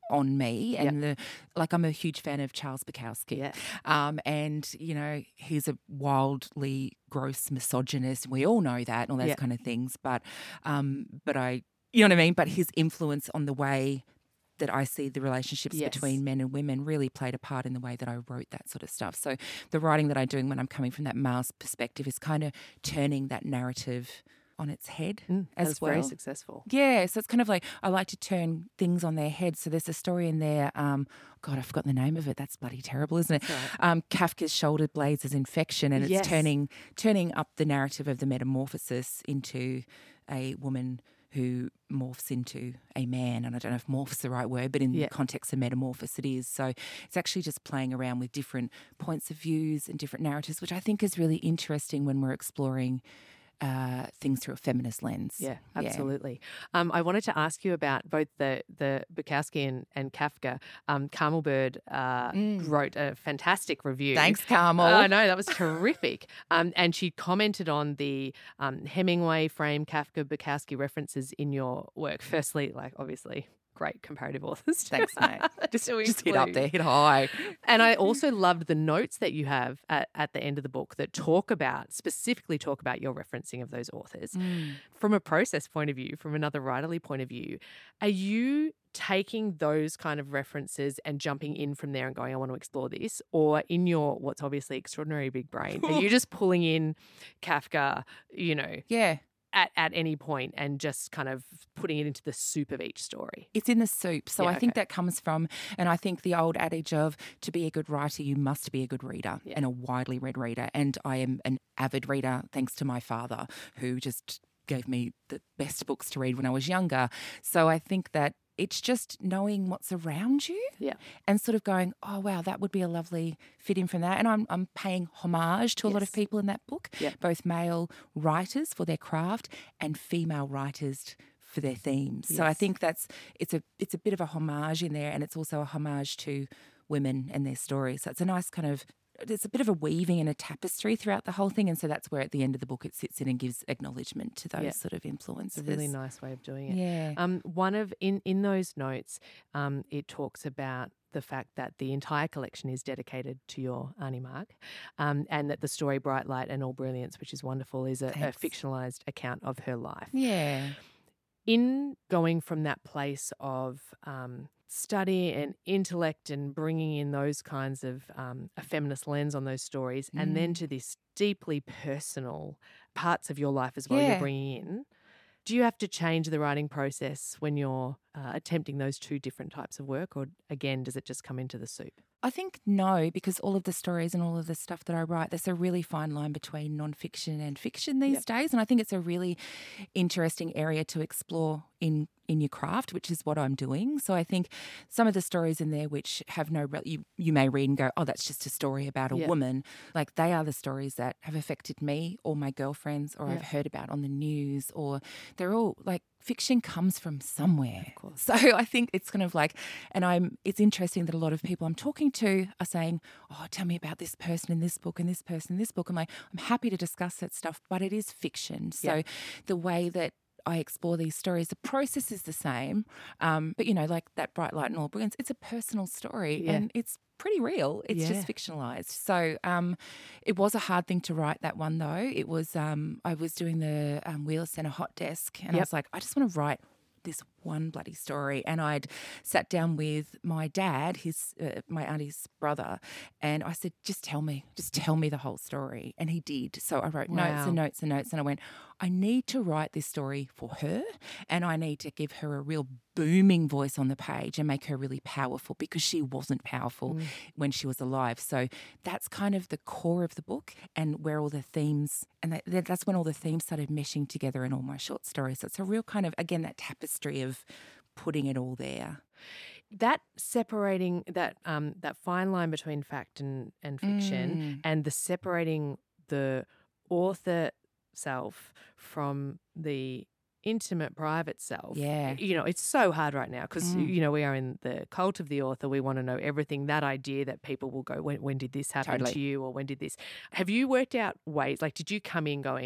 [SPEAKER 3] on me. And the like, I'm a huge fan of Charles Bukowski.
[SPEAKER 1] Yeah.
[SPEAKER 3] Um, and, you know, he's a wildly gross misogynist. We all know that and all those
[SPEAKER 1] Yeah.
[SPEAKER 3] kind of things. But, um, but I, you know what I mean? But his influence on the way that I see the relationships
[SPEAKER 1] Yes.
[SPEAKER 3] between men and women really played a part in the way that I wrote that sort of stuff. So the writing that I'm doing when I'm coming from that male's perspective is kind of turning that narrative on its head
[SPEAKER 1] Mm,
[SPEAKER 3] as
[SPEAKER 1] that's
[SPEAKER 3] well.
[SPEAKER 1] very successful.
[SPEAKER 3] Yeah, so it's kind of like I like to turn things on their head. So there's a story in there. Um, God, I've forgotten the name of it. That's bloody terrible, isn't it?
[SPEAKER 1] That's right.
[SPEAKER 3] Um, Kafka's Shoulder Blades as Infection, and it's
[SPEAKER 1] Yes.
[SPEAKER 3] turning turning up the narrative of the metamorphosis into a woman who morphs into a man. And I don't know if morph's the right word, but in
[SPEAKER 1] Yeah.
[SPEAKER 3] the context of metamorphosis, it is. So it's actually just playing around with different points of views and different narratives, which I think is really interesting when we're exploring uh, things through a feminist lens.
[SPEAKER 1] Yeah, absolutely. Um, I wanted to ask you about both the the Bukowski and, and Kafka. Um, Carmel Bird uh,
[SPEAKER 3] Mm.
[SPEAKER 1] wrote a fantastic review.
[SPEAKER 3] Thanks, Carmel.
[SPEAKER 1] I know, that was terrific. Um, and she commented on the um, Hemingway, Frame, Kafka, Bukowski references in your work. Firstly, like obviously, great comparative authors.
[SPEAKER 3] Thanks, mate.
[SPEAKER 1] just
[SPEAKER 3] Just hit up
[SPEAKER 1] include.
[SPEAKER 3] there, hit high.
[SPEAKER 1] And I also loved the notes that you have at, at the end of the book that talk about, specifically talk about your referencing of those authors.
[SPEAKER 3] Mm.
[SPEAKER 1] From a process point of view, from another writerly point of view, are you taking those kind of references and jumping in from there and going, I want to explore this? Or in your, what's obviously extraordinary big brain, are you just pulling in Kafka, you know,
[SPEAKER 3] Yeah.
[SPEAKER 1] at, at any point and just kind of putting it into the soup of each story?
[SPEAKER 3] It's in the soup. So
[SPEAKER 1] Yeah,
[SPEAKER 3] I think
[SPEAKER 1] okay.
[SPEAKER 3] that comes from, and I think the old adage of to be a good writer, you must be a good reader
[SPEAKER 1] Yeah.
[SPEAKER 3] and a widely read reader. And I am an avid reader thanks to my father, who just gave me the best books to read when I was younger. So I think that it's just knowing what's around you
[SPEAKER 1] Yeah.
[SPEAKER 3] and sort of going, oh, wow, that would be a lovely fit in from that. And I'm, I'm paying homage to a lot of
[SPEAKER 1] Yes.
[SPEAKER 3] people in that book,
[SPEAKER 1] Yeah.
[SPEAKER 3] both male writers for their craft and female writers for their themes. So I
[SPEAKER 1] Yes.
[SPEAKER 3] think that's it's a it's a bit of a homage in there, and it's also a homage to women and their stories. So it's a nice kind of it's a bit of a weaving and a tapestry throughout the whole thing, and so that's where at the end of the book it sits in and gives acknowledgement to those
[SPEAKER 1] Yeah.
[SPEAKER 3] sort of influences.
[SPEAKER 1] It's a really nice way of doing it.
[SPEAKER 3] Yeah.
[SPEAKER 1] Um, one of in in those notes, um, it talks about the fact that the entire collection is dedicated to your Auntie Mark, um, and that the story Bright Light and All Brilliance, which is wonderful, is a, a
[SPEAKER 3] Thanks.
[SPEAKER 1] fictionalized account of her life.
[SPEAKER 3] Yeah.
[SPEAKER 1] In going from that place of um, study and intellect and bringing in those kinds of um, a feminist lens on those stories, and then
[SPEAKER 3] Mm.
[SPEAKER 1] to this deeply personal parts of your life as well
[SPEAKER 3] Yeah.
[SPEAKER 1] you're bringing in, do you have to change the writing process when you're uh, attempting those two different types of work, or again, does it just come into the soup?
[SPEAKER 3] I think no, because all of the stories and all of the stuff that I write, there's a really fine line between nonfiction and fiction these
[SPEAKER 1] Yep.
[SPEAKER 3] days. And I think it's a really interesting area to explore in, in your craft, which is what I'm doing. So I think some of the stories in there which have no, re- you, you may read and go, oh, that's just a story about a
[SPEAKER 1] Yeah.
[SPEAKER 3] woman. Like they are the stories that have affected me or my girlfriends or
[SPEAKER 1] Yeah.
[SPEAKER 3] I've heard about on the news, or they're all like fiction comes from somewhere.
[SPEAKER 1] Of course.
[SPEAKER 3] So I think it's kind of like, and I'm, it's interesting that a lot of people I'm talking to are saying, oh, tell me about this person in this book and this person in this book. I'm like, I'm happy to discuss that stuff, but it is fiction. So
[SPEAKER 1] Yeah.
[SPEAKER 3] the way that I explore these stories, the process is the same. Um, but, you know, like that Bright Light and All Brilliance, it's a personal story
[SPEAKER 1] Yeah.
[SPEAKER 3] and it's pretty real. It's just
[SPEAKER 1] Yeah.
[SPEAKER 3] fictionalized. So um, it was a hard thing to write that one, though. It was, um, I was doing the um, Wheeler Centre hot desk and I
[SPEAKER 1] Yep.
[SPEAKER 3] was like, I just want to write this one bloody story. And I'd sat down with my dad, his uh, my auntie's brother, and I said, just tell me, just tell me the whole story. And he did. So I wrote notes
[SPEAKER 1] Wow.
[SPEAKER 3] and notes and notes, and I went, I need to write this story for her, and I need to give her a real booming voice on the page and make her really powerful, because she wasn't powerful
[SPEAKER 1] Mm.
[SPEAKER 3] when she was alive. So that's kind of the core of the book, and where all the themes, and that, that's when all the themes started meshing together in all my short stories. So it's a real kind of, again, that tapestry of putting it all there.
[SPEAKER 1] That separating that um, that fine line between fact and, and fiction,
[SPEAKER 3] Mm.
[SPEAKER 1] and the separating the author self from the intimate private self.
[SPEAKER 3] Yeah.
[SPEAKER 1] You know, it's so hard right now because,
[SPEAKER 3] Mm.
[SPEAKER 1] you know, we are in the cult of the author. We want to know everything, that idea that people will go, when, when did this happen
[SPEAKER 3] Totally.
[SPEAKER 1] to you, or when did this? Have you worked out ways, like did you come in going,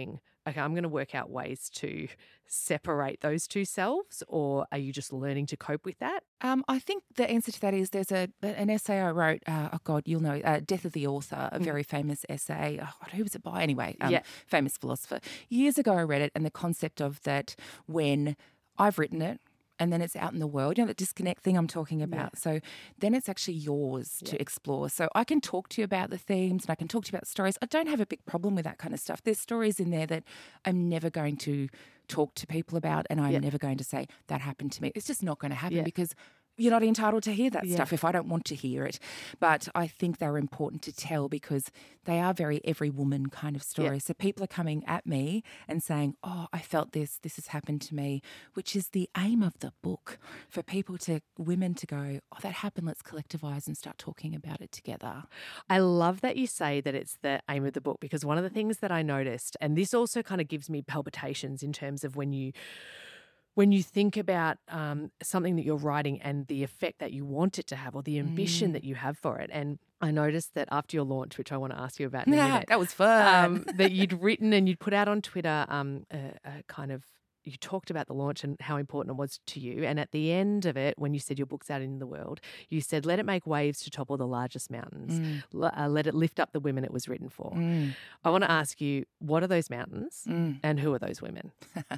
[SPEAKER 1] okay, I'm going to work out ways to separate those two selves, or are you just learning to cope with that?
[SPEAKER 3] Um, I think the answer to that is there's a an essay I wrote. Uh, oh God, you'll know uh, "Death of the Author," a very famous essay. Oh God, who was it by? Anyway, um,
[SPEAKER 1] Yeah.
[SPEAKER 3] famous philosopher. Years ago, I read it, and the concept of that when I've written it. And then it's out in the world, you know, that disconnect thing I'm talking about.
[SPEAKER 1] Yeah.
[SPEAKER 3] So then it's actually yours
[SPEAKER 1] Yeah.
[SPEAKER 3] to explore. So I can talk to you about the themes and I can talk to you about stories. I don't have a big problem with that kind of stuff. There's stories in there that I'm never going to talk to people about, and I'm
[SPEAKER 1] Yeah.
[SPEAKER 3] never going to say that happened to me. It's just not going to happen
[SPEAKER 1] Yeah.
[SPEAKER 3] because you're not entitled to hear that
[SPEAKER 1] Yeah.
[SPEAKER 3] stuff if I don't want to hear it. But I think they're important to tell because they are very every woman kind of stories. So people are coming at me and saying, oh, I felt this, this has happened to me, which is the aim of the book, for people to, women to go, oh, that happened, let's collectivise and start talking about it together.
[SPEAKER 1] I love that you say that it's the aim of the book, because one of the things that I noticed, and this also kind of gives me palpitations in terms of when you when you think about um, something that you're writing and the effect that you want it to have, or the ambition
[SPEAKER 3] Mm.
[SPEAKER 1] that you have for it. And I noticed that after your launch, which I want to ask you about in a
[SPEAKER 3] Yeah,
[SPEAKER 1] minute,
[SPEAKER 3] that was fun.
[SPEAKER 1] um, that you'd written and you'd put out on Twitter um, a, a kind of, you talked about the launch and how important it was to you. And at the end of it, when you said your book's out in the world, you said, let it make waves to topple the largest mountains.
[SPEAKER 3] Mm.
[SPEAKER 1] L- uh, let it lift up the women it was written for.
[SPEAKER 3] Mm.
[SPEAKER 1] I want to ask you, what are those mountains
[SPEAKER 3] Mm.
[SPEAKER 1] and who are those women?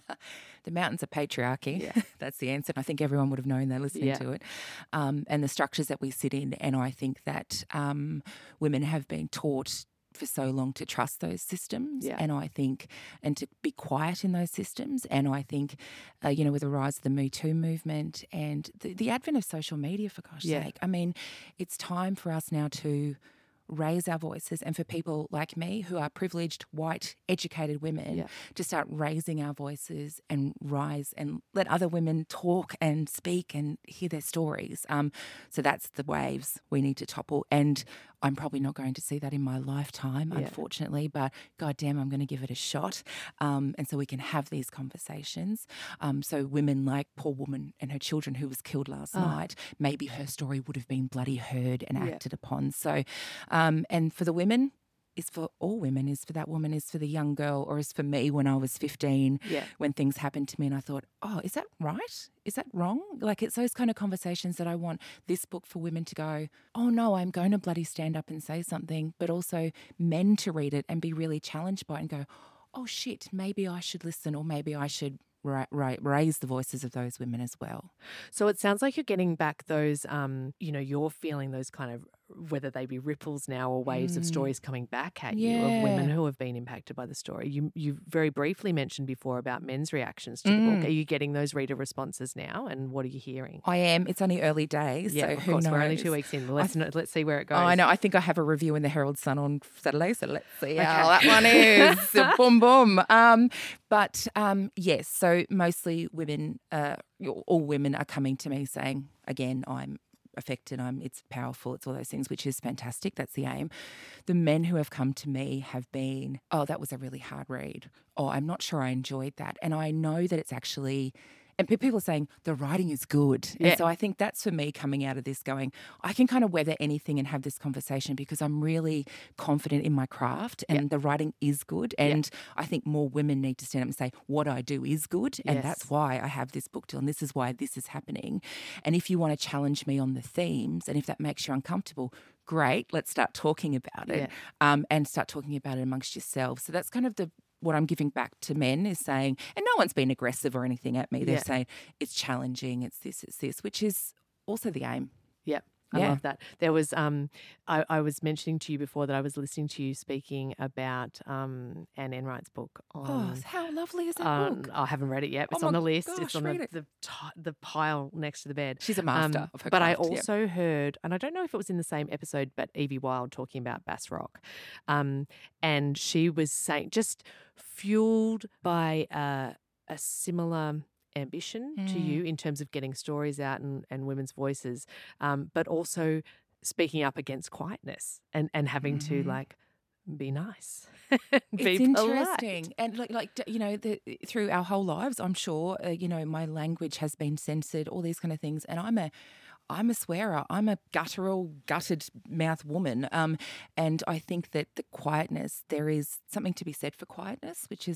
[SPEAKER 3] The mountains of patriarchy.
[SPEAKER 1] Yeah.
[SPEAKER 3] That's the answer. And I think everyone would have known that listening
[SPEAKER 1] Yeah.
[SPEAKER 3] to it. Um, and the structures that we sit in. And I think that um, women have been taught for so long to trust those systems.
[SPEAKER 1] Yeah.
[SPEAKER 3] And I think, and to be quiet in those systems. And I think, uh, you know, with the rise of the Me Too movement and the, the advent of social media, for gosh
[SPEAKER 1] Yeah.
[SPEAKER 3] sake, I mean, it's time for us now to raise our voices, and for people like me who are privileged, white, educated women
[SPEAKER 1] Yeah.
[SPEAKER 3] to start raising our voices and rise and let other women talk and speak and hear their stories. Um, so that's the waves we need to topple. And I'm probably not going to see that in my lifetime,
[SPEAKER 1] Yeah.
[SPEAKER 3] unfortunately, but goddamn, I'm going to give it a shot. Um, and so we can have these conversations. Um, so women like poor woman and her children who was killed last
[SPEAKER 1] Oh.
[SPEAKER 3] night, maybe her story would have been bloody heard and
[SPEAKER 1] Yeah.
[SPEAKER 3] acted upon. So, um, and for the women, is for all women, is for that woman, is for the young girl, or is for me when I was fifteen,
[SPEAKER 1] Yeah.
[SPEAKER 3] when things happened to me and I thought, oh, is that right? Is that wrong? Like, it's those kind of conversations that I want this book for women to go, oh no, I'm going to bloody stand up and say something, but also men to read it and be really challenged by it and go, oh shit, maybe I should listen, or maybe I should ra- ra- raise the voices of those women as well.
[SPEAKER 1] So it sounds like you're getting back those, um, you know, you're feeling those kind of, whether they be ripples now or waves of
[SPEAKER 3] Mm.
[SPEAKER 1] stories coming back at you of women
[SPEAKER 3] Yeah.
[SPEAKER 1] who have been impacted by the story. You you very briefly mentioned before about men's reactions to the book.
[SPEAKER 3] Mm.
[SPEAKER 1] Are you getting those reader responses now, and what are you hearing?
[SPEAKER 3] I am. It's only early days,
[SPEAKER 1] Yeah,
[SPEAKER 3] so
[SPEAKER 1] of
[SPEAKER 3] who
[SPEAKER 1] course,
[SPEAKER 3] knows?
[SPEAKER 1] we're only two weeks in. Let's know, let's see where it goes.
[SPEAKER 3] Oh, I know. I think I have a review in the Herald Sun on Saturday, so let's see
[SPEAKER 1] Okay.
[SPEAKER 3] how that one is. boom, boom. Um, but um, yes, so mostly women, uh, all women are coming to me saying, again, I'm affected, I'm, it's powerful, it's all those things, which is fantastic. That's the aim. The men who have come to me have been, oh, that was a really hard read. Oh, I'm not sure I enjoyed that. And I know that it's actually... And pe- people are saying the writing is good.
[SPEAKER 1] Yeah.
[SPEAKER 3] And so I think that's for me coming out of this going, I can kind of weather anything and have this conversation because I'm really confident in my craft and
[SPEAKER 1] Yeah.
[SPEAKER 3] the writing is good.
[SPEAKER 1] Yeah.
[SPEAKER 3] And I think more women need to stand up and say, what I do is good. And
[SPEAKER 1] Yes.
[SPEAKER 3] that's why I have this book deal and this is why this is happening. And if you want to challenge me on the themes and if that makes you uncomfortable, great, let's start talking about it
[SPEAKER 1] Yeah.
[SPEAKER 3] um, and start talking about it amongst yourselves. So that's kind of the what I'm giving back to men is saying, and no one's been aggressive or anything at me. They're
[SPEAKER 1] Yeah.
[SPEAKER 3] saying it's challenging, it's this, it's this, which is also the aim.
[SPEAKER 1] Yep. I
[SPEAKER 3] Yeah.
[SPEAKER 1] love that. There was, um, I, I was mentioning to you before that I was listening to you speaking about um, Anne Enright's book
[SPEAKER 3] Oh,
[SPEAKER 1] on.
[SPEAKER 3] how lovely is that
[SPEAKER 1] um,
[SPEAKER 3] book?
[SPEAKER 1] I haven't read it yet. It's
[SPEAKER 3] Oh
[SPEAKER 1] on
[SPEAKER 3] my
[SPEAKER 1] the list.
[SPEAKER 3] gosh,
[SPEAKER 1] it's on
[SPEAKER 3] read
[SPEAKER 1] the
[SPEAKER 3] it.
[SPEAKER 1] the, ti- the pile next to the bed.
[SPEAKER 3] She's a master
[SPEAKER 1] Um,
[SPEAKER 3] of her
[SPEAKER 1] but I
[SPEAKER 3] craft, yeah.
[SPEAKER 1] also heard, and I don't know if it was in the same episode, but Evie Wild talking about Bass Rock. Um, and she was saying, just fueled by uh, a similar ambition to
[SPEAKER 3] Mm.
[SPEAKER 1] you in terms of getting stories out and, and women's voices, um, but also speaking up against quietness and, and having to
[SPEAKER 3] Mhm.
[SPEAKER 1] like be nice, be
[SPEAKER 3] It's
[SPEAKER 1] polite.
[SPEAKER 3] interesting, and like, like d- you know, the, through our whole lives, I'm sure, uh, you know, my language has been censored, all these kind of things, and I'm a, I'm a swearer, I'm a guttural, gutted mouth woman, um, and I think that the quietness, there is something to be said for quietness, which is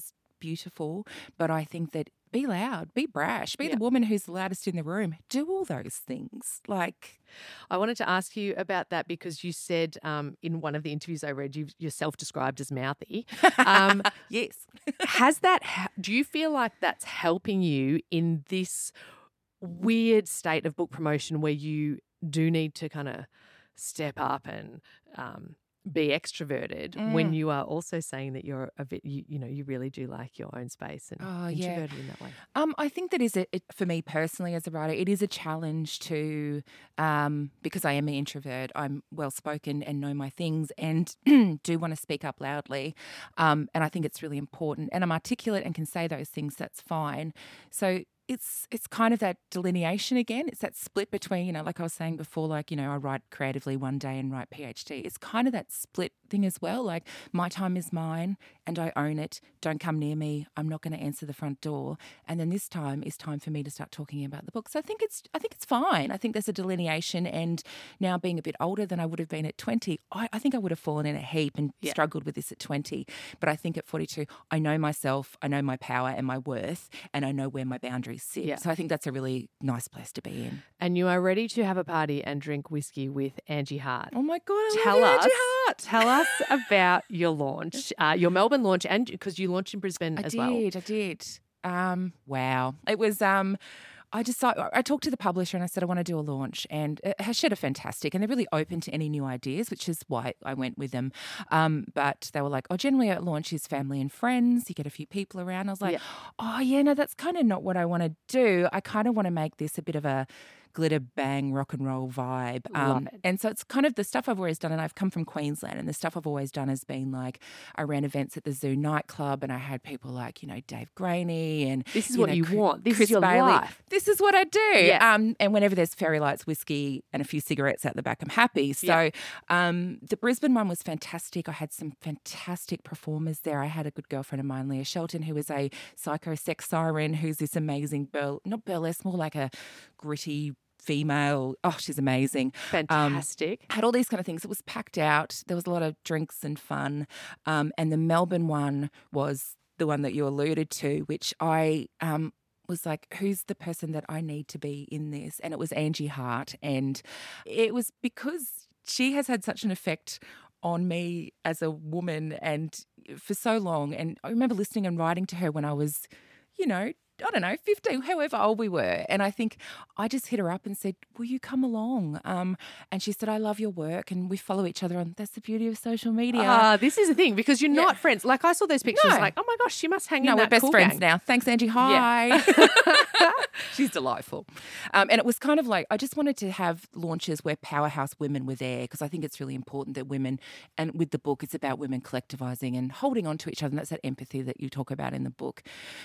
[SPEAKER 3] beautiful. But I think that be loud, be brash, be
[SPEAKER 1] Yeah.
[SPEAKER 3] the woman who's the loudest in the room. Do all those things. Like,
[SPEAKER 1] I wanted to ask you about that because you said um, in one of the interviews I read, you you're self-described as mouthy. Um,
[SPEAKER 3] yes.
[SPEAKER 1] has that? ha- Do you feel like that's helping you in this weird state of book promotion where you do need to kind of step up and um, be extroverted when
[SPEAKER 3] Mm.
[SPEAKER 1] you are also saying that you're a bit, you, you know, you really do like your own space and
[SPEAKER 3] Oh, yeah.
[SPEAKER 1] introverted in that way?
[SPEAKER 3] Um, I think that is a, it, for me personally as a writer, it is a challenge to, um, because I am an introvert, I'm well spoken and know my things and do want to speak up loudly. Um, and I think it's really important. And I'm articulate and can say those things, that's fine. So it's it's kind of that delineation again. It's that split between, you know, like I was saying before, like, you know, I write creatively one day and write PhD. It's kind of that split thing as well. Like, my time is mine and I own it. Don't come near me. I'm not going to answer the front door. And then this time is time for me to start talking about the book. So I think it's I think it's fine. I think there's a delineation. And now being a bit older than I would have been at twenty, I, I think I would have fallen in a heap and
[SPEAKER 1] Yeah.
[SPEAKER 3] struggled with this at twenty. But I think at forty-two, I know myself, I know my power and my worth, and I know where my boundaries sit.
[SPEAKER 1] Yeah.
[SPEAKER 3] So I think that's a really nice place to be in.
[SPEAKER 1] And you are ready to have a party and drink whiskey with Angie Hart.
[SPEAKER 3] Oh my God, I
[SPEAKER 1] Tell
[SPEAKER 3] love you,
[SPEAKER 1] us,
[SPEAKER 3] Angie Hart.
[SPEAKER 1] tell us about your launch, uh, your Melbourne launch, and because you launched in Brisbane
[SPEAKER 3] I
[SPEAKER 1] as
[SPEAKER 3] did,
[SPEAKER 1] well.
[SPEAKER 3] I did. Um, wow. It was, um, I decided, I talked to the publisher and I said, I want to do a launch. And uh, Hachette are fantastic and they're really open to any new ideas, which is why I went with them. Um, but they were like, oh, generally at launch is family and friends. You get a few people around. I was like,
[SPEAKER 1] Yeah.
[SPEAKER 3] oh, yeah, no, that's kind of not what I want to do. I kind of want to make this a bit of a glitter bang rock and roll vibe.
[SPEAKER 1] Love
[SPEAKER 3] Um,
[SPEAKER 1] it.
[SPEAKER 3] and so it's kind of the stuff I've always done. And I've come from Queensland and the stuff I've always done has been like, I ran events at the Zoo nightclub and I had people like, you know, Dave Graney and
[SPEAKER 1] This is
[SPEAKER 3] you
[SPEAKER 1] what
[SPEAKER 3] know,
[SPEAKER 1] you
[SPEAKER 3] Chris-
[SPEAKER 1] want. This
[SPEAKER 3] Chris
[SPEAKER 1] is your
[SPEAKER 3] Bailey.
[SPEAKER 1] life.
[SPEAKER 3] This is what I do.
[SPEAKER 1] Yeah.
[SPEAKER 3] Um, and whenever there's fairy lights, whiskey, and a few cigarettes out the back, I'm happy. So
[SPEAKER 1] Yeah.
[SPEAKER 3] um, the Brisbane one was fantastic. I had some fantastic performers there. I had a good girlfriend of mine, Leah Shelton, who is a psycho sex siren, who's this amazing burl, not burlesque, more like a gritty female. Oh, she's amazing.
[SPEAKER 1] Fantastic.
[SPEAKER 3] Had all these kind of things. It was packed out. There was a lot of drinks and fun. Um, and the Melbourne one was the one that you alluded to, which I um, was like, who's the person that I need to be in this? And it was Angie Hart. And it was because she has had such an effect on me as a woman and for so long. And I remember listening and writing to her when I was, you know, I don't know, fifteen, however old we were. And I think I just hit her up and said, will you come along? Um, and she said, I love your work. And we follow each other on, that's the beauty of social media.
[SPEAKER 1] Ah, this is the thing because you're
[SPEAKER 3] Yeah.
[SPEAKER 1] not friends. Like I saw those pictures,
[SPEAKER 3] No.
[SPEAKER 1] like, oh my gosh, she must hang
[SPEAKER 3] no,
[SPEAKER 1] in
[SPEAKER 3] we're
[SPEAKER 1] that
[SPEAKER 3] best
[SPEAKER 1] cool
[SPEAKER 3] friends
[SPEAKER 1] gang.
[SPEAKER 3] now. Thanks, Angie. Hi.
[SPEAKER 1] Yeah.
[SPEAKER 3] She's delightful. Um, and it was kind of like, I just wanted to have launches where powerhouse women were there because I think it's really important that women, and with the book, it's about women collectivizing and holding on to each other. And that's that empathy that you talk about in the book.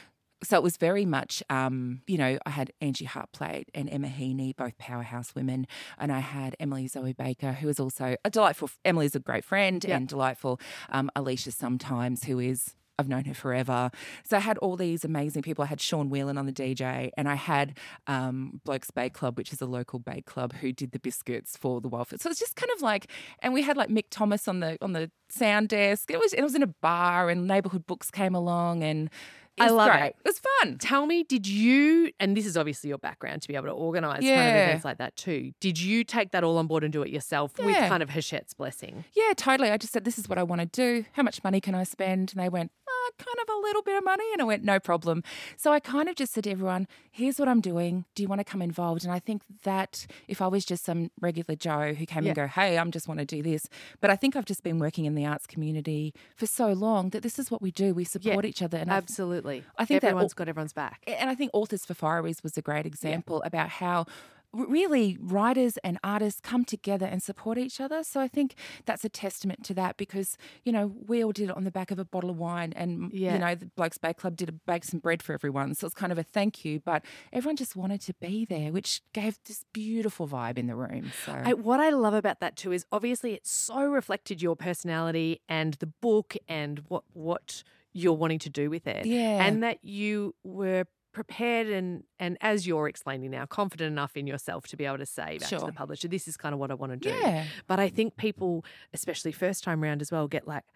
[SPEAKER 3] So it was very much, um, you know, I had Angie Hart played and Emma Heaney, both powerhouse women. And I had Emily Zoe Baker, who is also a delightful, Emily's a great friend
[SPEAKER 1] Yeah.
[SPEAKER 3] and delightful. Um, Alicia Sometimes, who is, I've known her forever. So I had all these amazing people. I had Sean Whelan on the D J and I had um, Blokes Bay Club, which is a local bay club, who did the biscuits for the Wildford. So it's just kind of like, and we had like Mick Thomas on the on the sound desk. It was it was in a bar and Neighbourhood Books came along and it
[SPEAKER 1] I
[SPEAKER 3] was
[SPEAKER 1] love
[SPEAKER 3] great.
[SPEAKER 1] it.
[SPEAKER 3] It was fun.
[SPEAKER 1] Tell me, did you, and this is obviously your background to be able to organise kind of
[SPEAKER 3] Yeah.
[SPEAKER 1] events like that too, did you take that all on board and do it yourself with
[SPEAKER 3] Yeah.
[SPEAKER 1] kind of Hachette's blessing?
[SPEAKER 3] Yeah, totally. I just said, this is what I want to do. How much money can I spend? And they went, oh, kind of a little bit of money. And I went, no problem. So I kind of just said to everyone, here's what I'm doing. Do you want to come involved? And I think that if I was just some regular Joe who came
[SPEAKER 1] Yeah.
[SPEAKER 3] and go, hey, I am just want to do this. But I think I've just been working in the arts community for so long that this is what we do. We support each other. And I
[SPEAKER 1] Absolutely.
[SPEAKER 3] I think that
[SPEAKER 1] everyone's
[SPEAKER 3] all-
[SPEAKER 1] got everyone's back.
[SPEAKER 3] And I think Authors for Fireys was a great example about how r- really writers and artists come together and support each other. So I think that's a testament to that because, you know, we all did it on the back of a bottle of wine and,
[SPEAKER 1] Yeah.
[SPEAKER 3] you know, the Blokes Bay Club did a, bake some bread for everyone. So it's kind of a thank you, but everyone just wanted to be there, which gave this beautiful vibe in the room. So
[SPEAKER 1] I, what I love about that too is obviously it so reflected your personality and the book and what what you're wanting to do with it.
[SPEAKER 3] Yeah.
[SPEAKER 1] And that you were prepared and, and as you're explaining now, confident enough in yourself to be able to say back to
[SPEAKER 3] Sure.
[SPEAKER 1] the publisher, this is kind of what I want to do.
[SPEAKER 3] yeah.
[SPEAKER 1] But I think people, especially first time round as well, get like,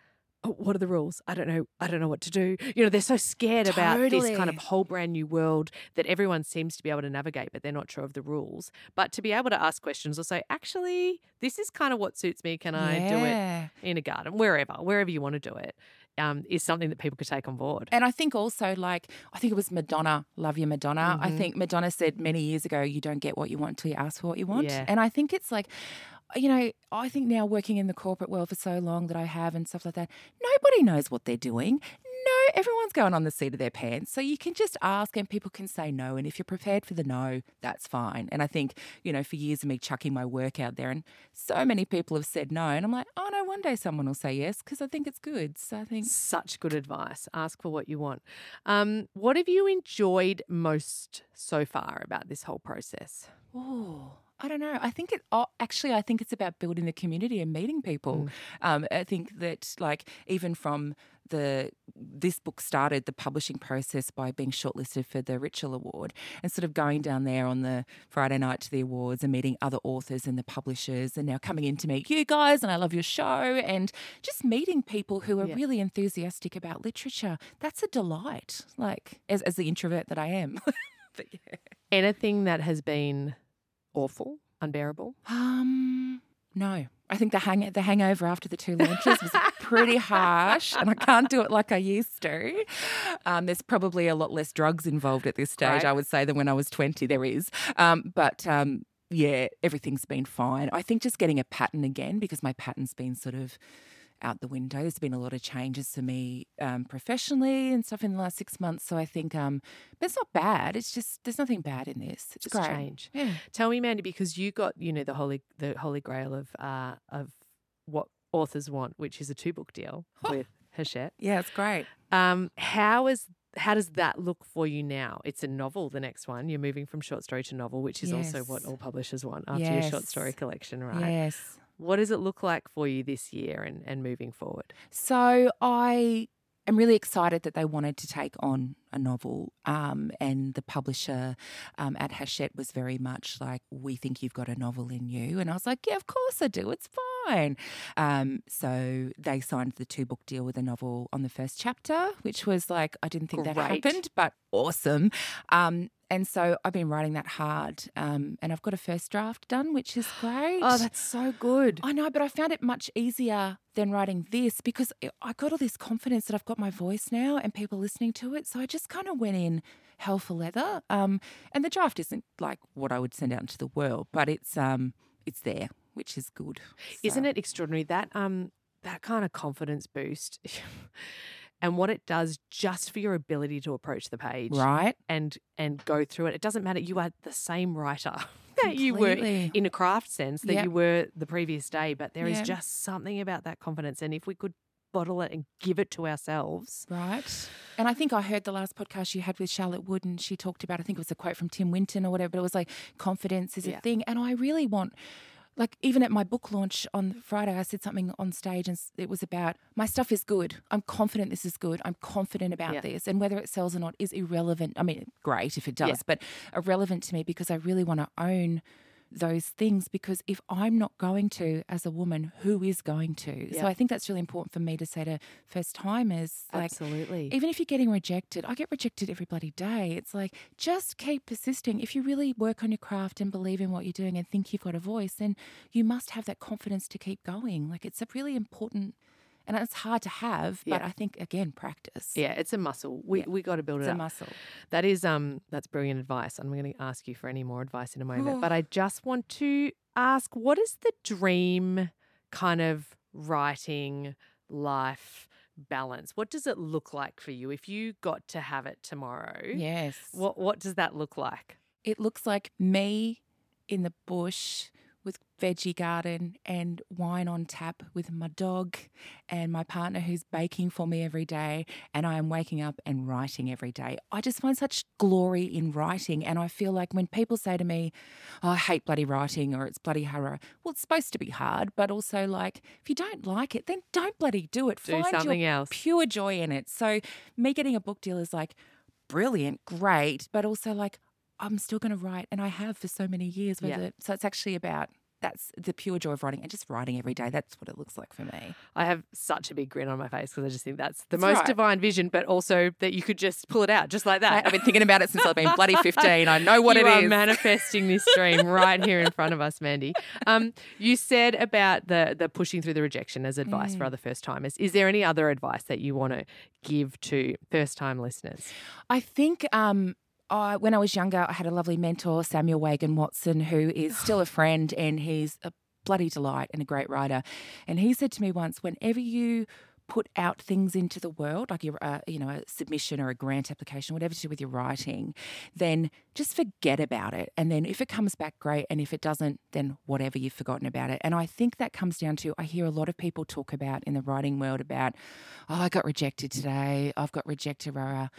[SPEAKER 1] oh, what are the rules? I don't know. I don't know what to do. You know, they're so scared about this kind
[SPEAKER 3] Totally.
[SPEAKER 1] of whole brand new world that everyone seems to be able to navigate, but they're not sure of the rules. But to be able to ask questions or say, actually, this is kind of what suits me. Can I do it
[SPEAKER 3] Yeah.
[SPEAKER 1] in a garden, wherever, wherever you want to do it, um, is something that people could take on board.
[SPEAKER 3] And I think also, like, I think it was Madonna, love you, Madonna. I
[SPEAKER 1] Mhm.
[SPEAKER 3] think Madonna said many years ago, you don't get what you want until you ask for what you want.
[SPEAKER 1] Yeah.
[SPEAKER 3] And I think it's like, you know, I think now working in the corporate world for so long that I have and stuff like that, nobody knows what they're doing. No, everyone's going on the seat of their pants. So you can just ask and people can say no. And if you're prepared for the no, that's fine. And I think, you know, for years of me chucking my work out there and so many people have said no. And I'm like, oh no, one day someone will say yes because I think it's good. So I think
[SPEAKER 1] Such good advice. Ask for what you want. Um, what have you enjoyed most so far about this whole process?
[SPEAKER 3] Oh, I don't know. I think it oh, actually, I think it's about building the community and meeting people. Um, I think that, like, even from the this book started the publishing process by being shortlisted for the Richell Award and sort of going down there on the Friday night to the awards and meeting other authors and the publishers and now coming in to meet you guys and I love your show and just meeting people who are
[SPEAKER 1] Yeah.
[SPEAKER 3] really enthusiastic about literature. That's a delight. Like as as the introvert that I am. But yeah.
[SPEAKER 1] Anything that has been awful, unbearable?
[SPEAKER 3] Um, no. I think the hang the hangover after the two launches was pretty harsh, and I can't do it like I used to. Um, there's probably a lot less drugs involved at this stage,
[SPEAKER 1] Right.
[SPEAKER 3] I would say, than when I was twenty. There is, um, but um, yeah, everything's been fine. I think just getting a pattern again because my pattern's been sort of out the window. There's been a lot of changes for me um, professionally and stuff in the last six months. So I think, um, but it's not bad. It's just there's nothing bad in this. It's
[SPEAKER 1] Just
[SPEAKER 3] great.
[SPEAKER 1] change.
[SPEAKER 3] Yeah.
[SPEAKER 1] Tell me, Mandy, because you got, you know, the holy the holy grail of uh, of what authors want, which is a two book deal with Hachette.
[SPEAKER 3] Yeah, it's great.
[SPEAKER 1] Um, how is how does that look for you now? It's a novel, the next one. You're moving from short story to novel, which is also what
[SPEAKER 3] Yes.
[SPEAKER 1] all publishers want after your short
[SPEAKER 3] Yes.
[SPEAKER 1] story collection, right?
[SPEAKER 3] Yes.
[SPEAKER 1] What does it look like for you this year and, and moving forward?
[SPEAKER 3] So I am really excited that they wanted to take on a novel, um, and the publisher um, at Hachette was very much like, we think you've got a novel in you. And I was like, yeah, of course I do. It's fine. Um, so they signed the two book deal with a novel on the first chapter, which was like, I didn't think that
[SPEAKER 1] Great.
[SPEAKER 3] happened, but awesome. Um, and so I've been writing that hard, um, and I've got a first draft done, which is great.
[SPEAKER 1] Oh, that's so good.
[SPEAKER 3] I know, but I found it much easier than writing this because I got all this confidence that I've got my voice now and people listening to it. So I just kind of went in hell for leather. Um, and the draft isn't like what I would send out into the world, but it's um, it's there, which is good.
[SPEAKER 1] Isn't it extraordinary that um that kind of confidence boost and what it does just for your ability to approach the page
[SPEAKER 3] Right?
[SPEAKER 1] and and go through it. It doesn't matter. You are the same writer that you were
[SPEAKER 3] Completely.
[SPEAKER 1] in a craft sense that
[SPEAKER 3] Yep.
[SPEAKER 1] you were the previous day, but there is
[SPEAKER 3] Yep.
[SPEAKER 1] just something about that confidence. And if we could bottle it and give it to ourselves.
[SPEAKER 3] Right. And I think I heard the last podcast you had with Charlotte Wood and she talked about, I think it was a quote from Tim Winton or whatever, but it was like confidence is
[SPEAKER 1] Yeah.
[SPEAKER 3] a thing. And I really want, like even at my book launch on Friday, I said something on stage and s- it was about my stuff is good. I'm confident this is good. I'm confident about
[SPEAKER 1] Yeah.
[SPEAKER 3] this. And whether it sells or not is irrelevant. I mean, great if it does,
[SPEAKER 1] Yeah.
[SPEAKER 3] but irrelevant to me because I really want to own those things because if I'm not going to as a woman, who is going to?
[SPEAKER 1] Yeah.
[SPEAKER 3] So I think that's really important for me to say to first timers, like,
[SPEAKER 1] Absolutely.
[SPEAKER 3] even if you're getting rejected, I get rejected every bloody day. It's like, just keep persisting. If you really work on your craft and believe in what you're doing and think you've got a voice, then you must have that confidence to keep going. Like, it's a really important, and it's hard to have, but
[SPEAKER 1] Yeah.
[SPEAKER 3] I think, again, practice.
[SPEAKER 1] Yeah, it's a muscle. We
[SPEAKER 3] Yeah.
[SPEAKER 1] we got to build
[SPEAKER 3] It's
[SPEAKER 1] it
[SPEAKER 3] a
[SPEAKER 1] up.
[SPEAKER 3] muscle.
[SPEAKER 1] That is um that's brilliant advice. I'm going to ask you for any more advice in a moment. But I just want to ask, what is the dream kind of writing life balance? What does it look like for you if you got to have it tomorrow?
[SPEAKER 3] Yes.
[SPEAKER 1] What what does that look like?
[SPEAKER 3] It looks like me in the bush with veggie garden and wine on tap with my dog and my partner who's baking for me every day, and I am waking up and writing every day. I just find such glory in writing, and I feel like when people say to me, oh, I hate bloody writing or it's bloody hard, well, it's supposed to be hard, but also like if you don't like it, then don't bloody do it.
[SPEAKER 1] Do
[SPEAKER 3] Find
[SPEAKER 1] something
[SPEAKER 3] your
[SPEAKER 1] else.
[SPEAKER 3] pure joy in it. So me getting a book deal is like brilliant, great, but also like I'm still going to write, and I have for so many years.
[SPEAKER 1] Yeah.
[SPEAKER 3] Whether, so it's actually about that's the pure joy of writing and just writing every day. That's what it looks like for me.
[SPEAKER 1] I have such a big grin on my face because I just think that's the
[SPEAKER 3] That's
[SPEAKER 1] most
[SPEAKER 3] right.
[SPEAKER 1] divine vision, but also that you could just pull it out just like that.
[SPEAKER 3] I've been thinking about it since I've been bloody fifteen. I know what
[SPEAKER 1] you
[SPEAKER 3] it
[SPEAKER 1] are
[SPEAKER 3] is.
[SPEAKER 1] manifesting this dream right here in front of us, Mandy. Um, you said about the the pushing through the rejection as advice
[SPEAKER 3] Mm.
[SPEAKER 1] for other first timers. Is there any other advice that you want to give to first time listeners?
[SPEAKER 3] I think um, I, when I was younger, I had a lovely mentor, Samuel Wagon Watson, who is still a friend, and he's a bloody delight and a great writer. And he said to me once, whenever you put out things into the world, like your, uh, you know, a submission or a grant application, whatever to do with your writing, then just forget about it. And then if it comes back, great. And if it doesn't, then whatever, you've forgotten about it. And I think that comes down to, I hear a lot of people talk about in the writing world about, oh, I got rejected today. I've got rejected. Rah, rah.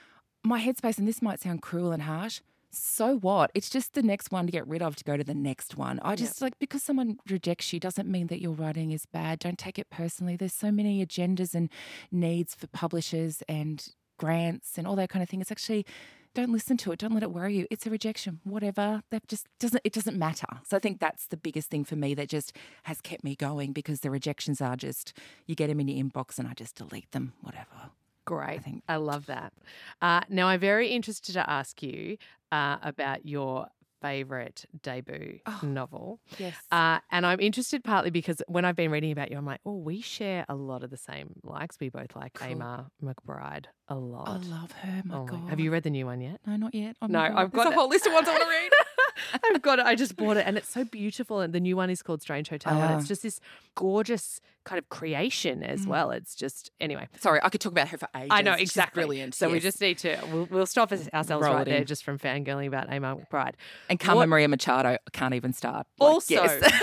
[SPEAKER 3] My headspace, and this might sound cruel and harsh, so what? It's just the next one to get rid of to go to the next one. I just like, because someone rejects you doesn't mean that your writing is bad. Don't take it personally. There's so many agendas and needs for publishers and grants and all that kind of thing. It's actually, don't listen to it. Don't let it worry you. It's a rejection, whatever. That just doesn't, it doesn't matter. So I think that's the biggest thing for me that just has kept me going, because the rejections are just, you get them in your inbox and I just delete them, whatever.
[SPEAKER 1] Great.
[SPEAKER 3] I think.
[SPEAKER 1] I love that. Uh, now, I'm very interested to ask you uh, about your favourite debut
[SPEAKER 3] Oh,
[SPEAKER 1] novel.
[SPEAKER 3] Yes.
[SPEAKER 1] Uh, and I'm interested partly because when I've been reading about you, I'm like, oh, we share a lot of the same likes. We both like
[SPEAKER 3] Cool.
[SPEAKER 1] Amar McBride a lot.
[SPEAKER 3] I love her. My
[SPEAKER 1] Oh my-
[SPEAKER 3] God.
[SPEAKER 1] Have you read the new one yet?
[SPEAKER 3] No, not yet. Oh
[SPEAKER 1] No,
[SPEAKER 3] my God.
[SPEAKER 1] I've
[SPEAKER 3] There's
[SPEAKER 1] got
[SPEAKER 3] a whole list of ones I want to read.
[SPEAKER 1] I've got it. I just bought it and it's so beautiful. And the new one is called Strange Hotel. and
[SPEAKER 3] Ah.
[SPEAKER 1] it's just this gorgeous kind of creation as
[SPEAKER 3] Mm.
[SPEAKER 1] well. It's just, anyway.
[SPEAKER 3] Sorry, I could talk about her for ages.
[SPEAKER 1] I know,
[SPEAKER 3] She's
[SPEAKER 1] exactly.
[SPEAKER 3] brilliant.
[SPEAKER 1] So we
[SPEAKER 3] yes.
[SPEAKER 1] just need to, we'll, we'll stop us- ourselves
[SPEAKER 3] Roll
[SPEAKER 1] right
[SPEAKER 3] it
[SPEAKER 1] there
[SPEAKER 3] in.
[SPEAKER 1] just from fangirling about Amar McBride.
[SPEAKER 3] And Carmen
[SPEAKER 1] What-
[SPEAKER 3] Maria Machado, I can't even start. Like,
[SPEAKER 1] Also,
[SPEAKER 3] yes.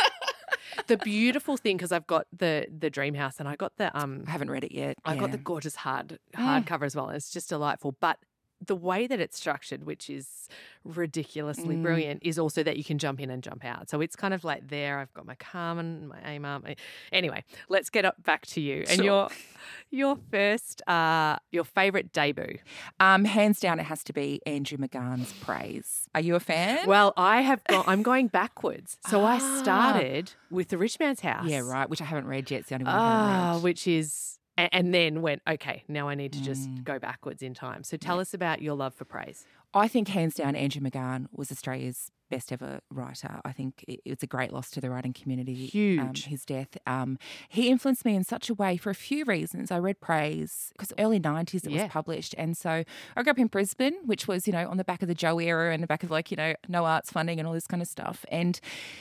[SPEAKER 1] the beautiful thing, because I've got the the Dream House and I got the um
[SPEAKER 3] I haven't read it yet.
[SPEAKER 1] I got
[SPEAKER 3] yeah.
[SPEAKER 1] the gorgeous hard
[SPEAKER 3] Mm.
[SPEAKER 1] hardcover as well. And it's just delightful. But the way that it's structured, which is ridiculously
[SPEAKER 3] Mm.
[SPEAKER 1] brilliant, is also that you can jump in and jump out. So it's kind of like there. I've got my Carmen, my Amar. My... Anyway, let's get up back to you and
[SPEAKER 3] Sure.
[SPEAKER 1] your your first uh your favourite debut.
[SPEAKER 3] Um, hands down, it has to be Andrew McGann's Praise. Are you a fan?
[SPEAKER 1] Well, I have gone. I'm going backwards. So I
[SPEAKER 3] Ah.
[SPEAKER 1] started with The Rich Man's House.
[SPEAKER 3] yeah, right. Which I haven't read yet. It's the only one I
[SPEAKER 1] Ah,
[SPEAKER 3] haven't read.
[SPEAKER 1] which is, and, and then went, okay, now I need to just
[SPEAKER 3] Mm.
[SPEAKER 1] go backwards in time. So tell us about your love for praise.
[SPEAKER 3] I think hands down, Andrew McGann was Australia's best ever writer. I think it, it's a great loss to the writing community. Um,
[SPEAKER 1] Huge.
[SPEAKER 3] his death. Um, he influenced me in such a way for a few reasons. I read Praise because early nineties it
[SPEAKER 1] Yeah.
[SPEAKER 3] was published, and so I grew up in Brisbane, which was you know on the back of the Joe era and the back of like you know no arts funding and all this kind of stuff. And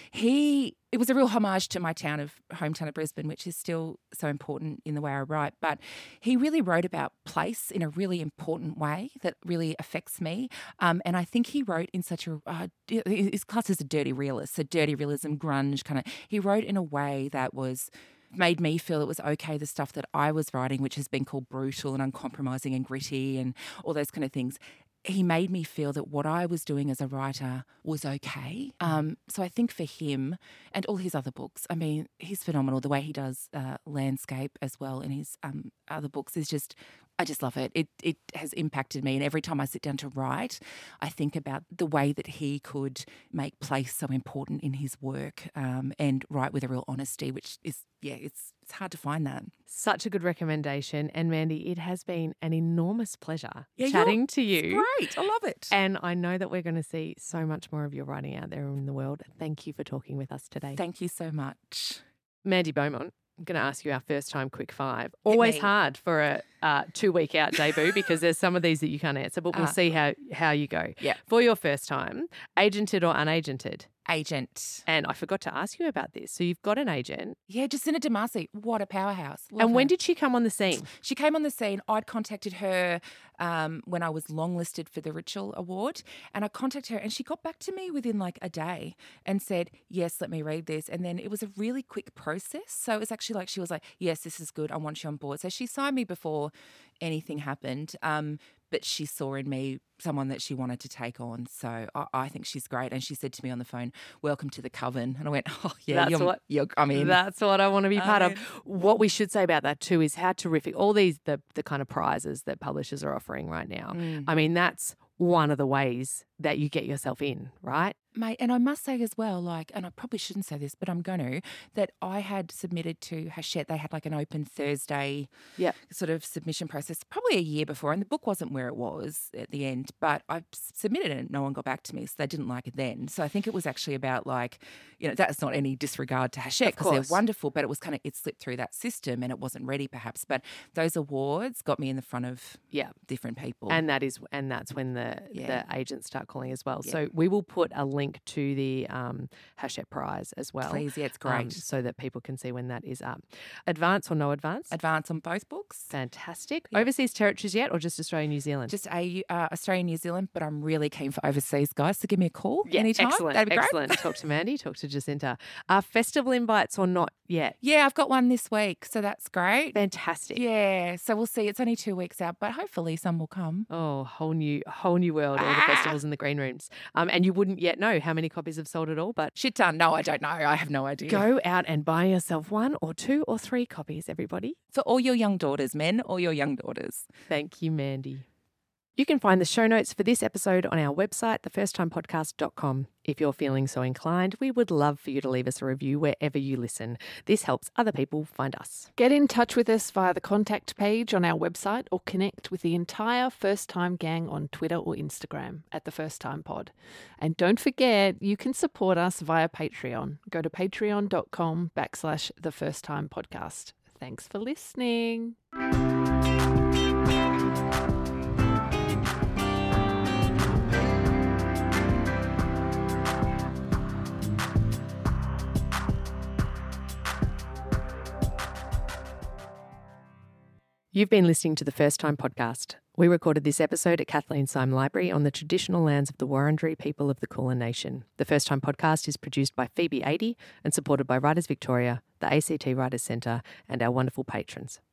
[SPEAKER 3] he. It was a real homage to my town of hometown of Brisbane, which is still so important in the way I write. But he really wrote about place in a really important way that really affects me. Um, and I think he wrote in such a, uh, his class is a dirty realist, so dirty realism, grunge kind of. He wrote in a way that was made me feel it was okay, the stuff that I was writing, which has been called brutal and uncompromising and gritty and all those kind of things. He made me feel that what I was doing as a writer was okay. Um, so I think for him and all his other books, I mean, he's phenomenal. The way he does uh, landscape as well in his um, other books is just, I just love it. It it has impacted me. And every time I sit down to write, I think about the way that he could make place so important in his work um, and write with a real honesty, which is, yeah, it's it's hard to find that.
[SPEAKER 1] Such a good recommendation. And Mandy, it has been an enormous pleasure
[SPEAKER 3] Yeah, you're-
[SPEAKER 1] chatting to you.
[SPEAKER 3] Great. I love it.
[SPEAKER 1] And I know that we're going to see so much more of your writing out there in the world. Thank you for talking with us today.
[SPEAKER 3] Thank you so much.
[SPEAKER 1] Mandy Beaumont, I'm going to ask you our first time quick five. Always
[SPEAKER 3] me.
[SPEAKER 1] hard for a uh, two week out debut because there's some of these that you can't answer, but we'll
[SPEAKER 3] Ah.
[SPEAKER 1] see how, how you go.
[SPEAKER 3] Yeah.
[SPEAKER 1] For your first time, agented or unagented?
[SPEAKER 3] Agent.
[SPEAKER 1] And I forgot to ask you about this. So you've got an agent.
[SPEAKER 3] Yeah, Jacinta Damasi. What a powerhouse. Love
[SPEAKER 1] and when
[SPEAKER 3] her.
[SPEAKER 1] did she come on the scene?
[SPEAKER 3] She came on the scene. I'd contacted her um, when I was longlisted for the Richell Award, and I contacted her, and she got back to me within like a day and said, yes, let me read this. And then it was a really quick process. So it was actually like she was like, yes, this is good. I want you on board. So she signed me before anything happened. Um, but she saw in me someone that she wanted to take on. So I, I think she's great. And she said to me on the phone, welcome to the coven. And I went, oh, yeah,
[SPEAKER 1] That's
[SPEAKER 3] you're,
[SPEAKER 1] what-
[SPEAKER 3] you're, I mean,
[SPEAKER 1] That's what I want to be part
[SPEAKER 3] I
[SPEAKER 1] of. What we should say about that too is how terrific all these the the kind of prizes that publishers are offering right now.
[SPEAKER 3] Mm.
[SPEAKER 1] I mean, that's one of the ways that you get yourself in, right?
[SPEAKER 3] Mate, and I must say as well, like, and I probably shouldn't say this, but I'm going to, that I had submitted to Hachette. They had like an open Thursday
[SPEAKER 1] Yep.
[SPEAKER 3] sort of submission process probably a year before, and the book wasn't where it was at the end, but I submitted it and no one got back to me, so they didn't like it then. So I think it was actually about like, you know, that's not any disregard to Hachette because they're wonderful, but it was kind of, it slipped through that system and it wasn't ready perhaps. But those awards got me in the front of
[SPEAKER 1] Yeah.
[SPEAKER 3] different people.
[SPEAKER 1] And that is, and that's when the
[SPEAKER 3] Yeah.
[SPEAKER 1] the agents start calling as well.
[SPEAKER 3] Yeah.
[SPEAKER 1] So we will put a link to the um, Hachette Prize as well.
[SPEAKER 3] Please, yeah, it's great.
[SPEAKER 1] um, so that people can see when that is up. Advance or no advance?
[SPEAKER 3] Advance on both books.
[SPEAKER 1] Fantastic.
[SPEAKER 3] Yeah.
[SPEAKER 1] Overseas territories yet, or just Australia, New Zealand?
[SPEAKER 3] Just a, uh, Australia, New Zealand, but I'm really keen for overseas, guys. So give me a call
[SPEAKER 1] yeah,
[SPEAKER 3] anytime.
[SPEAKER 1] excellent.
[SPEAKER 3] That'd be great.
[SPEAKER 1] Excellent. Talk to Mandy. Talk to Jacinta. Uh, festival invites or not yet?
[SPEAKER 3] Yeah, I've got one this week, so that's great.
[SPEAKER 1] Fantastic.
[SPEAKER 3] Yeah, so we'll see. It's only two weeks out, but hopefully some will come.
[SPEAKER 1] Oh, whole new, whole new world. All the
[SPEAKER 3] Ah!
[SPEAKER 1] festivals in the green rooms. Um, and you wouldn't yet know how many copies have sold at all, but
[SPEAKER 3] Shit done. No, I don't know. I have no idea.
[SPEAKER 1] go out and buy yourself one or two or three copies, everybody.
[SPEAKER 3] For all your young daughters, men, all your young daughters.
[SPEAKER 1] Thank you, Mandy. You can find the show notes for this episode on our website, the first time podcast dot com. If you're feeling so inclined, we would love for you to leave us a review wherever you listen. This helps other people find us.
[SPEAKER 2] Get in touch with us via the contact page on our website or connect with the entire First Time gang on Twitter or Instagram at the First Time Pod. And don't forget, you can support us via Patreon. Go to patreon.com backslash the First Time Podcast. Thanks for listening.
[SPEAKER 1] You've been listening to the First Time Podcast. We recorded this episode at Kathleen Syme Library on the traditional lands of the Wurundjeri people of the Kulin Nation. The First Time Podcast is produced by Phoebe Adey and supported by Writers Victoria, the A C T Writers Centre, and our wonderful patrons.